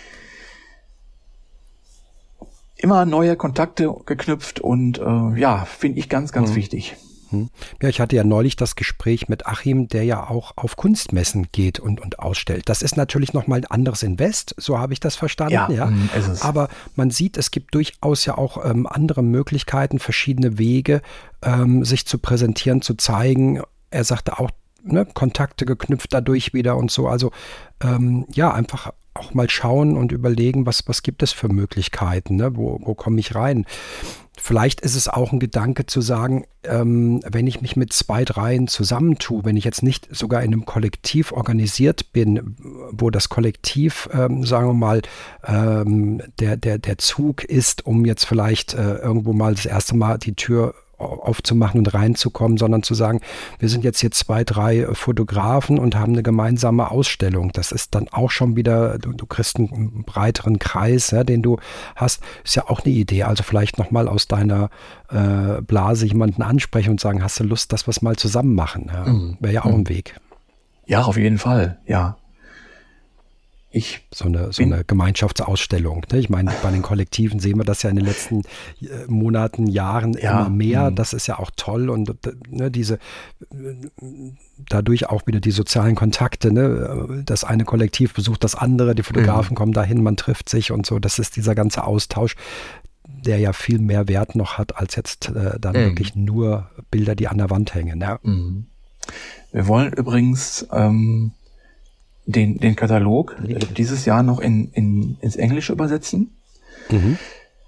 Immer neue Kontakte geknüpft und äh, ja, finde ich ganz, ganz Mhm. wichtig. Ja, ich hatte ja neulich das Gespräch mit Achim, der ja auch auf Kunstmessen geht und, und ausstellt. Das ist natürlich nochmal ein anderes Invest, so habe ich das verstanden. Ja, Ja, mm, ist es. Aber man sieht, es gibt durchaus ja auch ähm, andere Möglichkeiten, verschiedene Wege, ähm, sich zu präsentieren, zu zeigen. Er sagte auch, ne, Kontakte geknüpft dadurch wieder und so. Also ähm, ja, einfach auch mal schauen und überlegen, was, was gibt es für Möglichkeiten, ne? Wo, wo komme ich rein? Vielleicht ist es auch ein Gedanke zu sagen, ähm, wenn ich mich mit zwei, dreien zusammentue, wenn ich jetzt nicht sogar in einem Kollektiv organisiert bin, wo das Kollektiv, ähm, sagen wir mal, ähm, der, der, der Zug ist, um jetzt vielleicht äh, irgendwo mal das erste Mal die Tür aufzumachen und reinzukommen, sondern zu sagen, wir sind jetzt hier zwei, drei Fotografen und haben eine gemeinsame Ausstellung. Das ist dann auch schon wieder, du, du kriegst einen breiteren Kreis, ja, den du hast. Ist ja auch eine Idee. Also vielleicht nochmal aus deiner äh, Blase jemanden ansprechen und sagen, hast du Lust, dass wir es mal zusammen machen? Ja, Mhm. wäre ja auch ein Weg. Ja, auf jeden Fall, ja. Ich So eine, so bin- eine Gemeinschaftsausstellung. Ne? Ich meine, bei den Kollektiven sehen wir das ja in den letzten äh, Monaten, Jahren Ja, immer mehr. mhm. Das ist ja auch toll und äh, ne, diese äh, dadurch auch wieder die sozialen Kontakte. Ne? Das eine Kollektiv besucht das andere, die Fotografen Mhm. kommen dahin, man trifft sich und so. Das ist dieser ganze Austausch, der ja viel mehr Wert noch hat, als jetzt äh, dann Mhm. wirklich nur Bilder, die an der Wand hängen. Ja. Mhm. Wir wollen übrigens ähm, den, den Katalog äh, dieses Jahr noch in, in, ins Englische übersetzen. Mhm.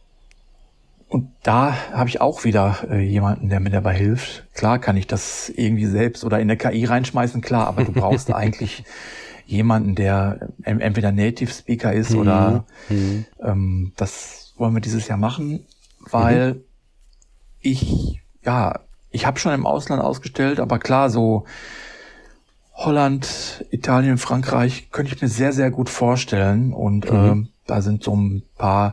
Und da habe ich auch wieder äh, jemanden, der mir dabei hilft. Klar kann ich das irgendwie selbst oder in der K I reinschmeißen, klar, aber du brauchst eigentlich jemanden, der en- entweder Native Speaker ist oder Mhm. ähm, das wollen wir dieses Jahr machen, weil ich, ja, ich habe schon im Ausland ausgestellt, aber klar, so Holland, Italien, Frankreich könnte ich mir sehr, sehr gut vorstellen. Und Mhm. ähm, da sind so ein paar,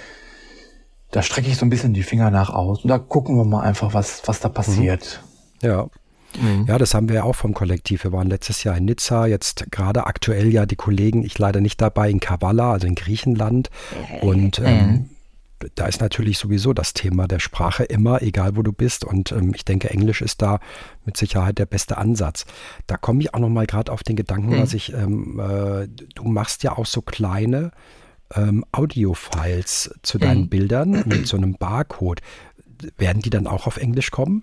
da strecke ich so ein bisschen die Finger nach aus. Und da gucken wir mal einfach, was, was da passiert. Ja. Ja, das haben wir ja auch vom Kollektiv. Wir waren letztes Jahr in Nizza, jetzt gerade aktuell ja die Kollegen, ich leider nicht dabei, in Kavala, also in Griechenland. Und ähm, da ist natürlich sowieso das Thema der Sprache immer, egal wo du bist. Und ähm, ich denke, Englisch ist da mit Sicherheit der beste Ansatz. Da komme ich auch noch mal gerade auf den Gedanken, Mhm. was ich, ähm, äh, du machst ja auch so kleine ähm, Audio-Files zu deinen Mhm. Bildern mit so einem Barcode. Werden die dann auch auf Englisch kommen?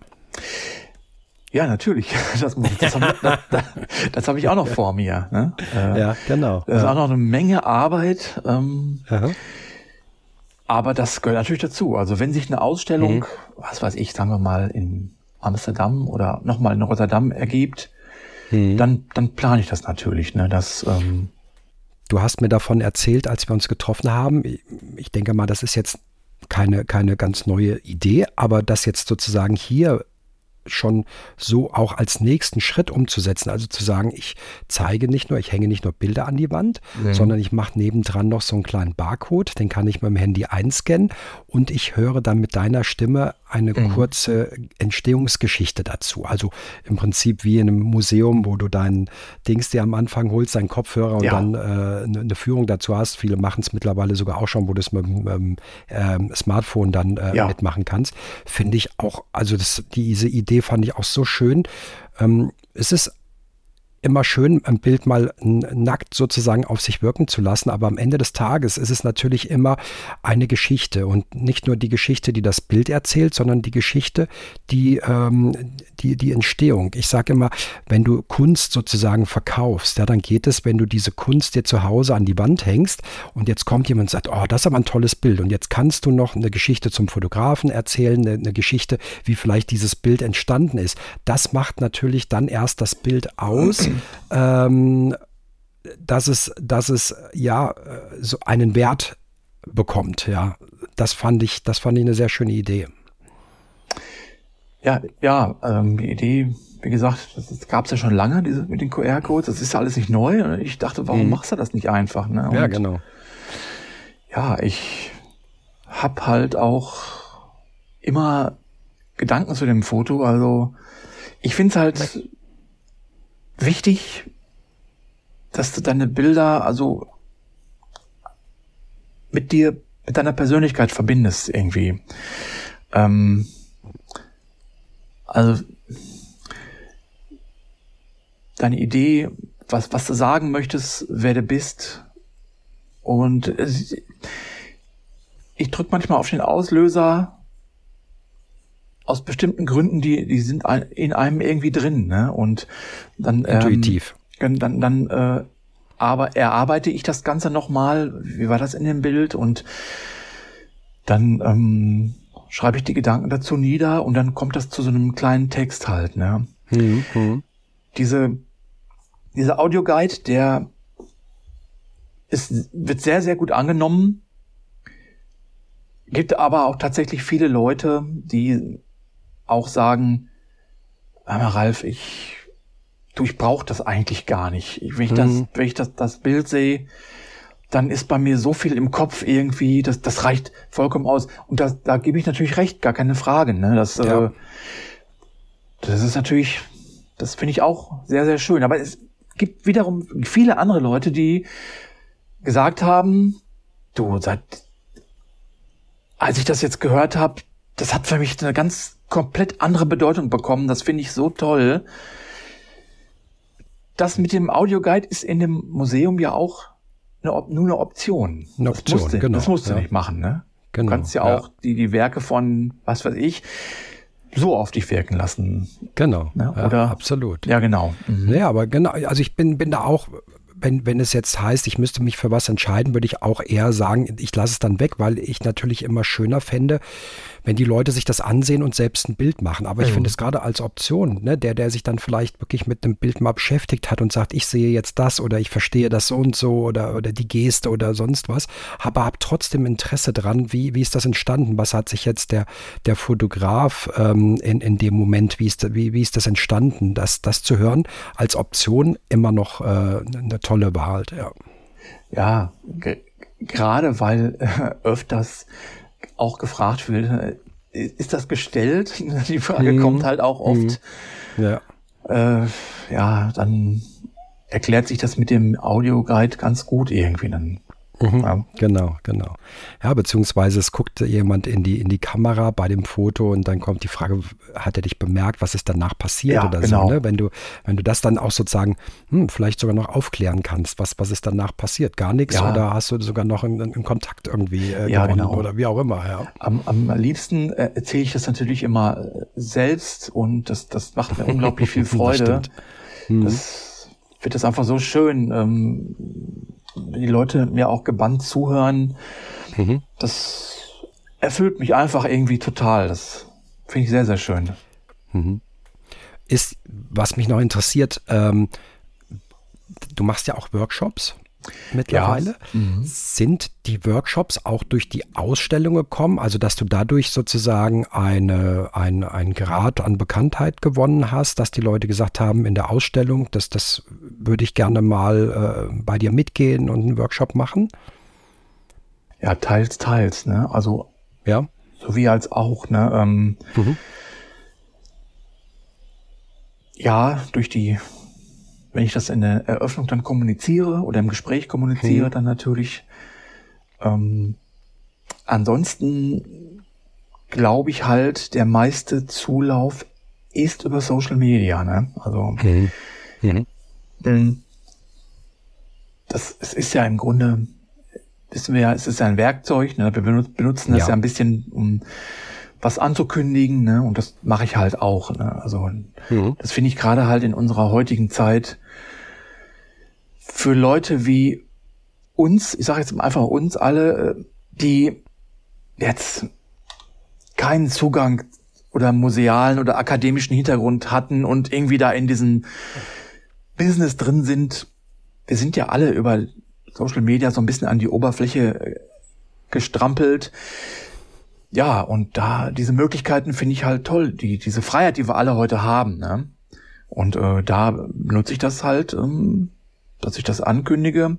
Ja, natürlich. Das, muss- das habe das, das, das hab ich auch noch vor mir. Ne? Äh, Ja, genau. Das ist ja. auch noch eine Menge Arbeit. Ähm, Aha. Aber das gehört natürlich dazu. Also wenn sich eine Ausstellung, Mhm. was weiß ich, sagen wir mal in Amsterdam oder nochmal in Rotterdam ergibt, mhm. dann, dann plane ich das natürlich. Ne? Das, ähm Du hast mir davon erzählt, als wir uns getroffen haben. Ich denke mal, das ist jetzt keine, keine ganz neue Idee, aber das jetzt sozusagen hier schon so auch als nächsten Schritt umzusetzen. Also zu sagen, ich zeige nicht nur, ich hänge nicht nur Bilder an die Wand, mhm. sondern ich mache nebendran noch so einen kleinen Barcode, den kann ich mit dem Handy einscannen und ich höre dann mit deiner Stimme eine mhm. kurze Entstehungsgeschichte dazu. Also im Prinzip wie in einem Museum, wo du dein Dings dir am Anfang holst, deinen Kopfhörer und ja. dann äh, eine, eine Führung dazu hast. Viele machen es mittlerweile sogar auch schon, wo du es mit dem ähm, Smartphone dann äh, ja. mitmachen kannst. Finde ich auch, also das, diese Idee fand ich auch so schön. Ähm, es ist immer schön, ein Bild mal nackt sozusagen auf sich wirken zu lassen, aber am Ende des Tages ist es natürlich immer eine Geschichte und nicht nur die Geschichte, die das Bild erzählt, sondern die Geschichte, die, ähm, die, die Entstehung. Ich sage immer, wenn du Kunst sozusagen verkaufst, ja, dann geht es, wenn du diese Kunst dir zu Hause an die Wand hängst und jetzt kommt jemand und sagt, oh, das ist aber ein tolles Bild und jetzt kannst du noch eine Geschichte zum Fotografen erzählen, eine, eine Geschichte, wie vielleicht dieses Bild entstanden ist. Das macht natürlich dann erst das Bild aus, Ähm, dass es, dass es ja so einen Wert bekommt, ja. Das fand ich, das fand ich eine sehr schöne Idee. Ja, ja, ähm, die Idee, wie gesagt, das, das gab es ja schon lange, diese mit den Q R-Codes. Das ist ja alles nicht neu. Und ich dachte, warum mhm. machst du das nicht einfach? Ne? Und ja, genau. Ja, ich habe halt auch immer Gedanken zu dem Foto. Also ich finde es halt wichtig, dass du deine Bilder also mit dir, mit deiner Persönlichkeit verbindest irgendwie. Ähm, also deine Idee, was, was du sagen möchtest, wer du bist. Und ich drücke manchmal auf den Auslöser aus bestimmten Gründen, die, die sind in einem irgendwie drin, ne? Und dann intuitiv. Ähm, dann, dann äh, aber erarbeite ich das Ganze nochmal. Wie war das in dem Bild? Und dann ähm, schreibe ich die Gedanken dazu nieder und dann kommt das zu so einem kleinen Text halt, ne? Mhm. Mhm. Diese, dieser Audioguide, der ist, wird sehr, sehr gut angenommen. Gibt aber auch tatsächlich viele Leute, die auch sagen, Ralf, ich, du, ich brauche das eigentlich gar nicht. Wenn ich das, mhm. wenn ich das, das Bild sehe, dann ist bei mir so viel im Kopf irgendwie, das, das reicht vollkommen aus. Und das, da gebe ich natürlich recht, gar keine Frage. Ne? Das, ja. äh, das ist natürlich, das finde ich auch sehr, sehr schön. Aber es gibt wiederum viele andere Leute, die gesagt haben, du, seit, als ich das jetzt gehört habe, das hat für mich eine ganz komplett andere Bedeutung bekommen. Das finde ich so toll. Das mit dem Audioguide ist in dem Museum ja auch eine, nur eine Option. Eine Option, das musst du, genau. Das musst du ja. nicht machen, ne? Genau, du kannst ja, ja auch die, die Werke von, was weiß ich, so auf dich wirken lassen. Genau. Ne? Ja, Oder, absolut. Ja, genau. Mhm. Ja, aber genau, also ich bin, bin da auch, wenn, wenn es jetzt heißt, ich müsste mich für was entscheiden, würde ich auch eher sagen, ich lasse es dann weg, weil ich natürlich immer schöner fände, wenn die Leute sich das ansehen und selbst ein Bild machen. Aber ich mhm. finde es gerade als Option, ne, der, der sich dann vielleicht wirklich mit einem Bild mal beschäftigt hat und sagt, ich sehe jetzt das oder ich verstehe das so und so oder, oder die Geste oder sonst was, aber habe trotzdem Interesse dran, wie, wie ist das entstanden? Was hat sich jetzt der, der Fotograf ähm, in, in dem Moment, wie ist, wie, wie ist das entstanden? Das, das zu hören als Option immer noch äh, eine tolle Wahl. Ja, ja ge- gerade weil äh, öfters auch gefragt wird, ist das gestellt? Die Frage mm, kommt halt auch oft. Mm, ja. Äh, ja, dann erklärt sich das mit dem Audioguide ganz gut irgendwie dann. Mhm, ja. Genau, genau. Ja, beziehungsweise es guckt jemand in die, in die Kamera bei dem Foto und dann kommt die Frage, hat er dich bemerkt, was ist danach passiert ja, oder genau. so, ne? Wenn du, wenn du das dann auch sozusagen, hm, vielleicht sogar noch aufklären kannst, was, was ist danach passiert? Gar nichts ja. oder hast du sogar noch einen, einen Kontakt irgendwie äh, ja, gewonnen genau. oder wie auch immer, ja. Am, am liebsten äh, erzähle ich das natürlich immer selbst und das, das macht mir unglaublich viel Freude. Das, hm. das wird das einfach so schön, ähm, die Leute mir auch gebannt zuhören, mhm. das erfüllt mich einfach irgendwie total. Das finde ich sehr, sehr schön. Mhm. ist, was mich noch interessiert, ähm, du machst ja auch Workshops mittlerweile. Ja. Mhm. Sind die Workshops auch durch die Ausstellung gekommen, also dass du dadurch sozusagen eine, ein, ein Grad an Bekanntheit gewonnen hast, dass die Leute gesagt haben in der Ausstellung, dass das würde ich gerne mal äh, bei dir mitgehen und einen Workshop machen? Ja, teils, teils, ne? Also ja. Sowie als auch, ne? Ähm, mhm. Ja, durch die wenn ich das in der Eröffnung dann kommuniziere oder im Gespräch kommuniziere, hm. dann natürlich. Ähm, ansonsten glaube ich halt, der meiste Zulauf ist über Social Media, ne? Also, hm. Hm. denn das, es ist ja im Grunde, wissen wir ja, es ist ja ein Werkzeug, ne? Wir benutzen das ja, ja ein bisschen, um was anzukündigen, ne? Und das mache ich halt auch, ne? Also, hm. das finde ich gerade halt in unserer heutigen Zeit für Leute wie uns, ich sage jetzt einfach uns alle, die jetzt keinen Zugang oder musealen oder akademischen Hintergrund hatten und irgendwie da in diesem Business drin sind. Wir sind ja alle über Social Media so ein bisschen an die Oberfläche gestrampelt. Ja, und da diese Möglichkeiten finde ich halt toll, die diese Freiheit, die wir alle heute haben, ne? Und äh, da nutze ich das halt, ähm, dass ich das ankündige.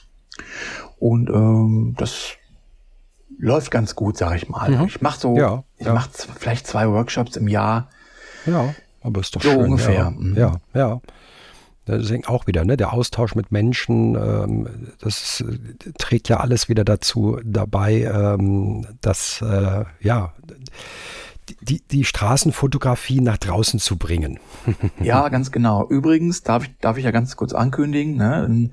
Und ähm, das läuft ganz gut, sage ich mal. Mhm. Ich mache so, ja, ich ja. mache vielleicht zwei Workshops im Jahr. Ja, aber ist doch so schön. ungefähr. Ja, mhm. ja. ja. Deswegen auch wieder, ne, der Austausch mit Menschen, ähm, das äh, trägt ja alles wieder dazu dabei, ähm, dass, äh, ja, die, die Straßenfotografie nach draußen zu bringen. Ja, ganz genau. Übrigens, darf ich, darf ich ja ganz kurz ankündigen, ne, in,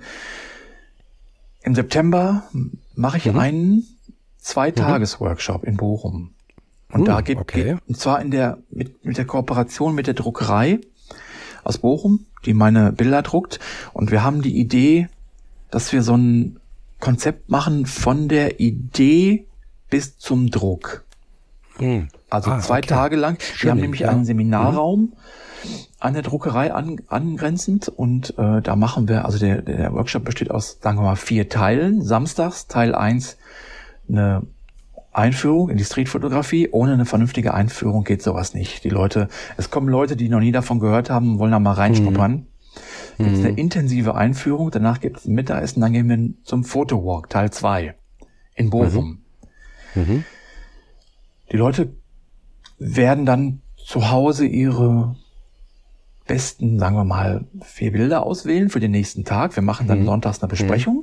im September mache ich mhm. einen Zwei-Tages-Workshop in Bochum. Und uh, da geht, okay. geht, und zwar in der, mit, mit der Kooperation mit der Druckerei aus Bochum, die meine Bilder druckt. Und wir haben die Idee, dass wir so ein Konzept machen von der Idee bis zum Druck. Mhm. Also ah, zwei okay. Tage lang. Schön, wir haben nämlich ja. einen Seminarraum mhm. an der Druckerei an, angrenzend und äh, da machen wir, also der, der Workshop besteht aus, sagen wir mal, vier Teilen. Samstags Teil eins eine Einführung in die Streetfotografie. Ohne eine vernünftige Einführung geht sowas nicht. Die Leute, es kommen Leute, die noch nie davon gehört haben, wollen da mal reinschnuppern. Mhm. Gibt es eine intensive Einführung, danach gibt es ein Mittagessen, dann gehen wir zum Fotowalk, Teil zwei in Bochum. Mhm. Mhm. Die Leute werden dann zu Hause ihre besten, sagen wir mal, vier Bilder auswählen für den nächsten Tag. Wir machen dann mhm. sonntags eine Besprechung.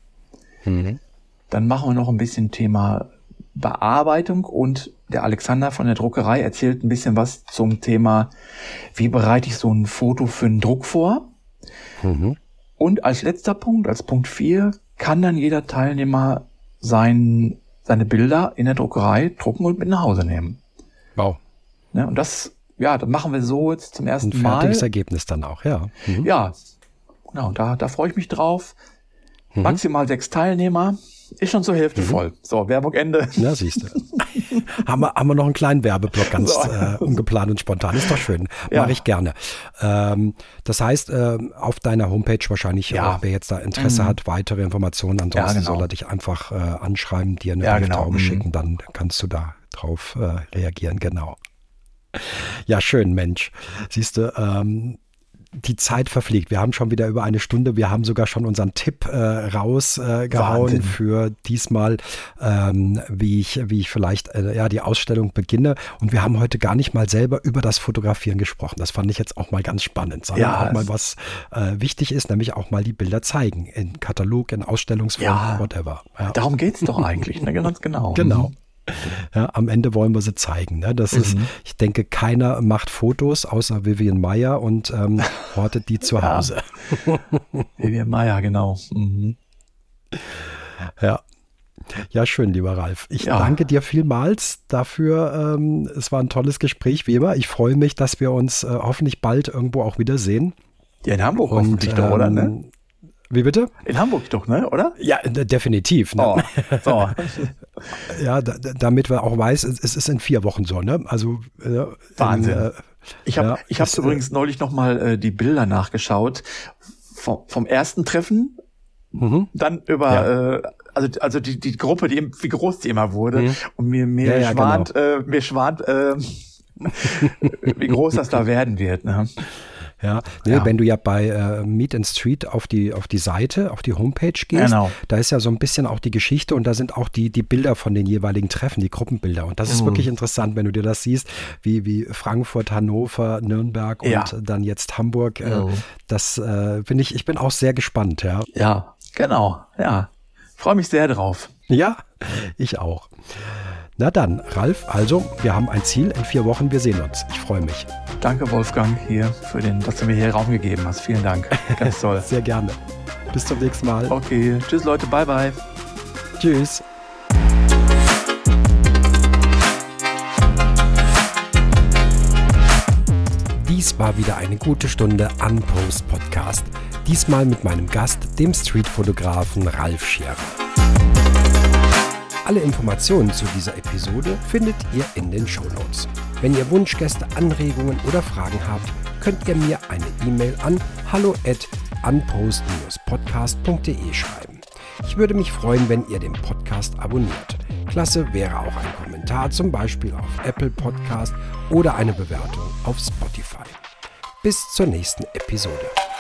Mhm. Dann machen wir noch ein bisschen Thema Bearbeitung und der Alexander von der Druckerei erzählt ein bisschen was zum Thema, wie bereite ich so ein Foto für einen Druck vor. Mhm. Und als letzter Punkt, als Punkt vier, kann dann jeder Teilnehmer sein, seine Bilder in der Druckerei drucken und mit nach Hause nehmen. Wow. Ne, und das, ja, das machen wir so jetzt zum ersten Mal. Ein fertiges Mal. Ergebnis dann auch, ja. Mhm. Ja, genau, da, da freue ich mich drauf. Mhm. Maximal sechs Teilnehmer. Ist schon zur Hälfte mhm. voll. So, Werbung Ende. Ja, siehst du. haben, wir, haben wir noch einen kleinen Werbeblock, ganz so. äh, ungeplant und spontan. Ist doch schön. Ja. Mache ich gerne. Ähm, das heißt, äh, auf deiner Homepage wahrscheinlich, ja. auch, wer jetzt da Interesse mhm. hat, weitere Informationen. Ansonsten ja, genau. soll er dich einfach äh, anschreiben, dir eine ja, genau. Brieftaube mhm. schicken, dann kannst du da drauf äh, reagieren. Genau. Ja, schön, Mensch. Siehst du, ähm, die Zeit verfliegt. Wir haben schon wieder über eine Stunde. Wir haben sogar schon unseren Tipp äh, rausgehauen äh, für diesmal, ähm, wie ich, wie ich vielleicht äh, ja die Ausstellung beginne. Und wir haben heute gar nicht mal selber über das Fotografieren gesprochen. Das fand ich jetzt auch mal ganz spannend. Sondern ja, auch mal was äh, wichtig ist, nämlich auch mal die Bilder zeigen in Katalog, in Ausstellungsform, ja, whatever. Ja. Darum geht's doch eigentlich, ne? Ganz genau. Genau. Ja, am Ende wollen wir sie zeigen. Ne? Das mhm. ist, ich denke, keiner macht Fotos außer Vivian Maier und ähm, hortet die zu ja. Hause. Vivian Maier, genau. Mhm. Ja. Ja, schön, lieber Ralf. Ich ja. danke dir vielmals dafür. Ähm, es war ein tolles Gespräch, wie immer. Ich freue mich, dass wir uns äh, hoffentlich bald irgendwo auch wiedersehen. Ja, in Hamburg und, hoffentlich ähm, doch, oder? Ne? Wie bitte? In Hamburg doch, ne? Oder? Ja, definitiv. Ne? Oh, so. Ja, da, damit wir auch weiß, es ist in vier Wochen so, ne? Also Wahnsinn. In, äh, Ich habe ja, ich habe übrigens neulich noch mal äh, die Bilder nachgeschaut vom, vom ersten Treffen, mhm. dann über ja. äh, also also die die Gruppe, die wie groß die immer wurde mhm. und mir mir ja, schwant ja, genau. äh, mir schwant äh, wie groß das da werden wird, ne? Ja, nee, ja, wenn du ja bei äh, Meet and Street auf die auf die Seite, auf die Homepage gehst, genau. da ist ja so ein bisschen auch die Geschichte und da sind auch die die Bilder von den jeweiligen Treffen, die Gruppenbilder. Und das ist mhm. wirklich interessant, wenn du dir das siehst, wie wie Frankfurt, Hannover, Nürnberg ja. und dann jetzt Hamburg. Äh, mhm. Das äh, bin ich, ich bin auch sehr gespannt, ja. Ja, genau, ja. Freue mich sehr drauf. Ja, ich auch. Na dann, Ralf, also, wir haben ein Ziel. In vier Wochen, wir sehen uns. Ich freue mich. Danke, Wolfgang, hier für den, dass du mir hier Raum gegeben hast. Vielen Dank. Ganz toll. Sehr gerne. Bis zum nächsten Mal. Okay. Tschüss, Leute. Bye, bye. Tschüss. Dies war wieder eine gute Stunde Unpost Podcast. Diesmal mit meinem Gast, dem Streetfotografen Ralf Scherer. Alle Informationen zu dieser Episode findet ihr in den Shownotes. Wenn ihr Wunschgäste, Anregungen oder Fragen habt, könnt ihr mir eine E-Mail an hallo at unpost podcast punkt de schreiben. Ich würde mich freuen, wenn ihr den Podcast abonniert. Klasse wäre auch ein Kommentar, zum Beispiel auf Apple Podcast oder eine Bewertung auf Spotify. Bis zur nächsten Episode.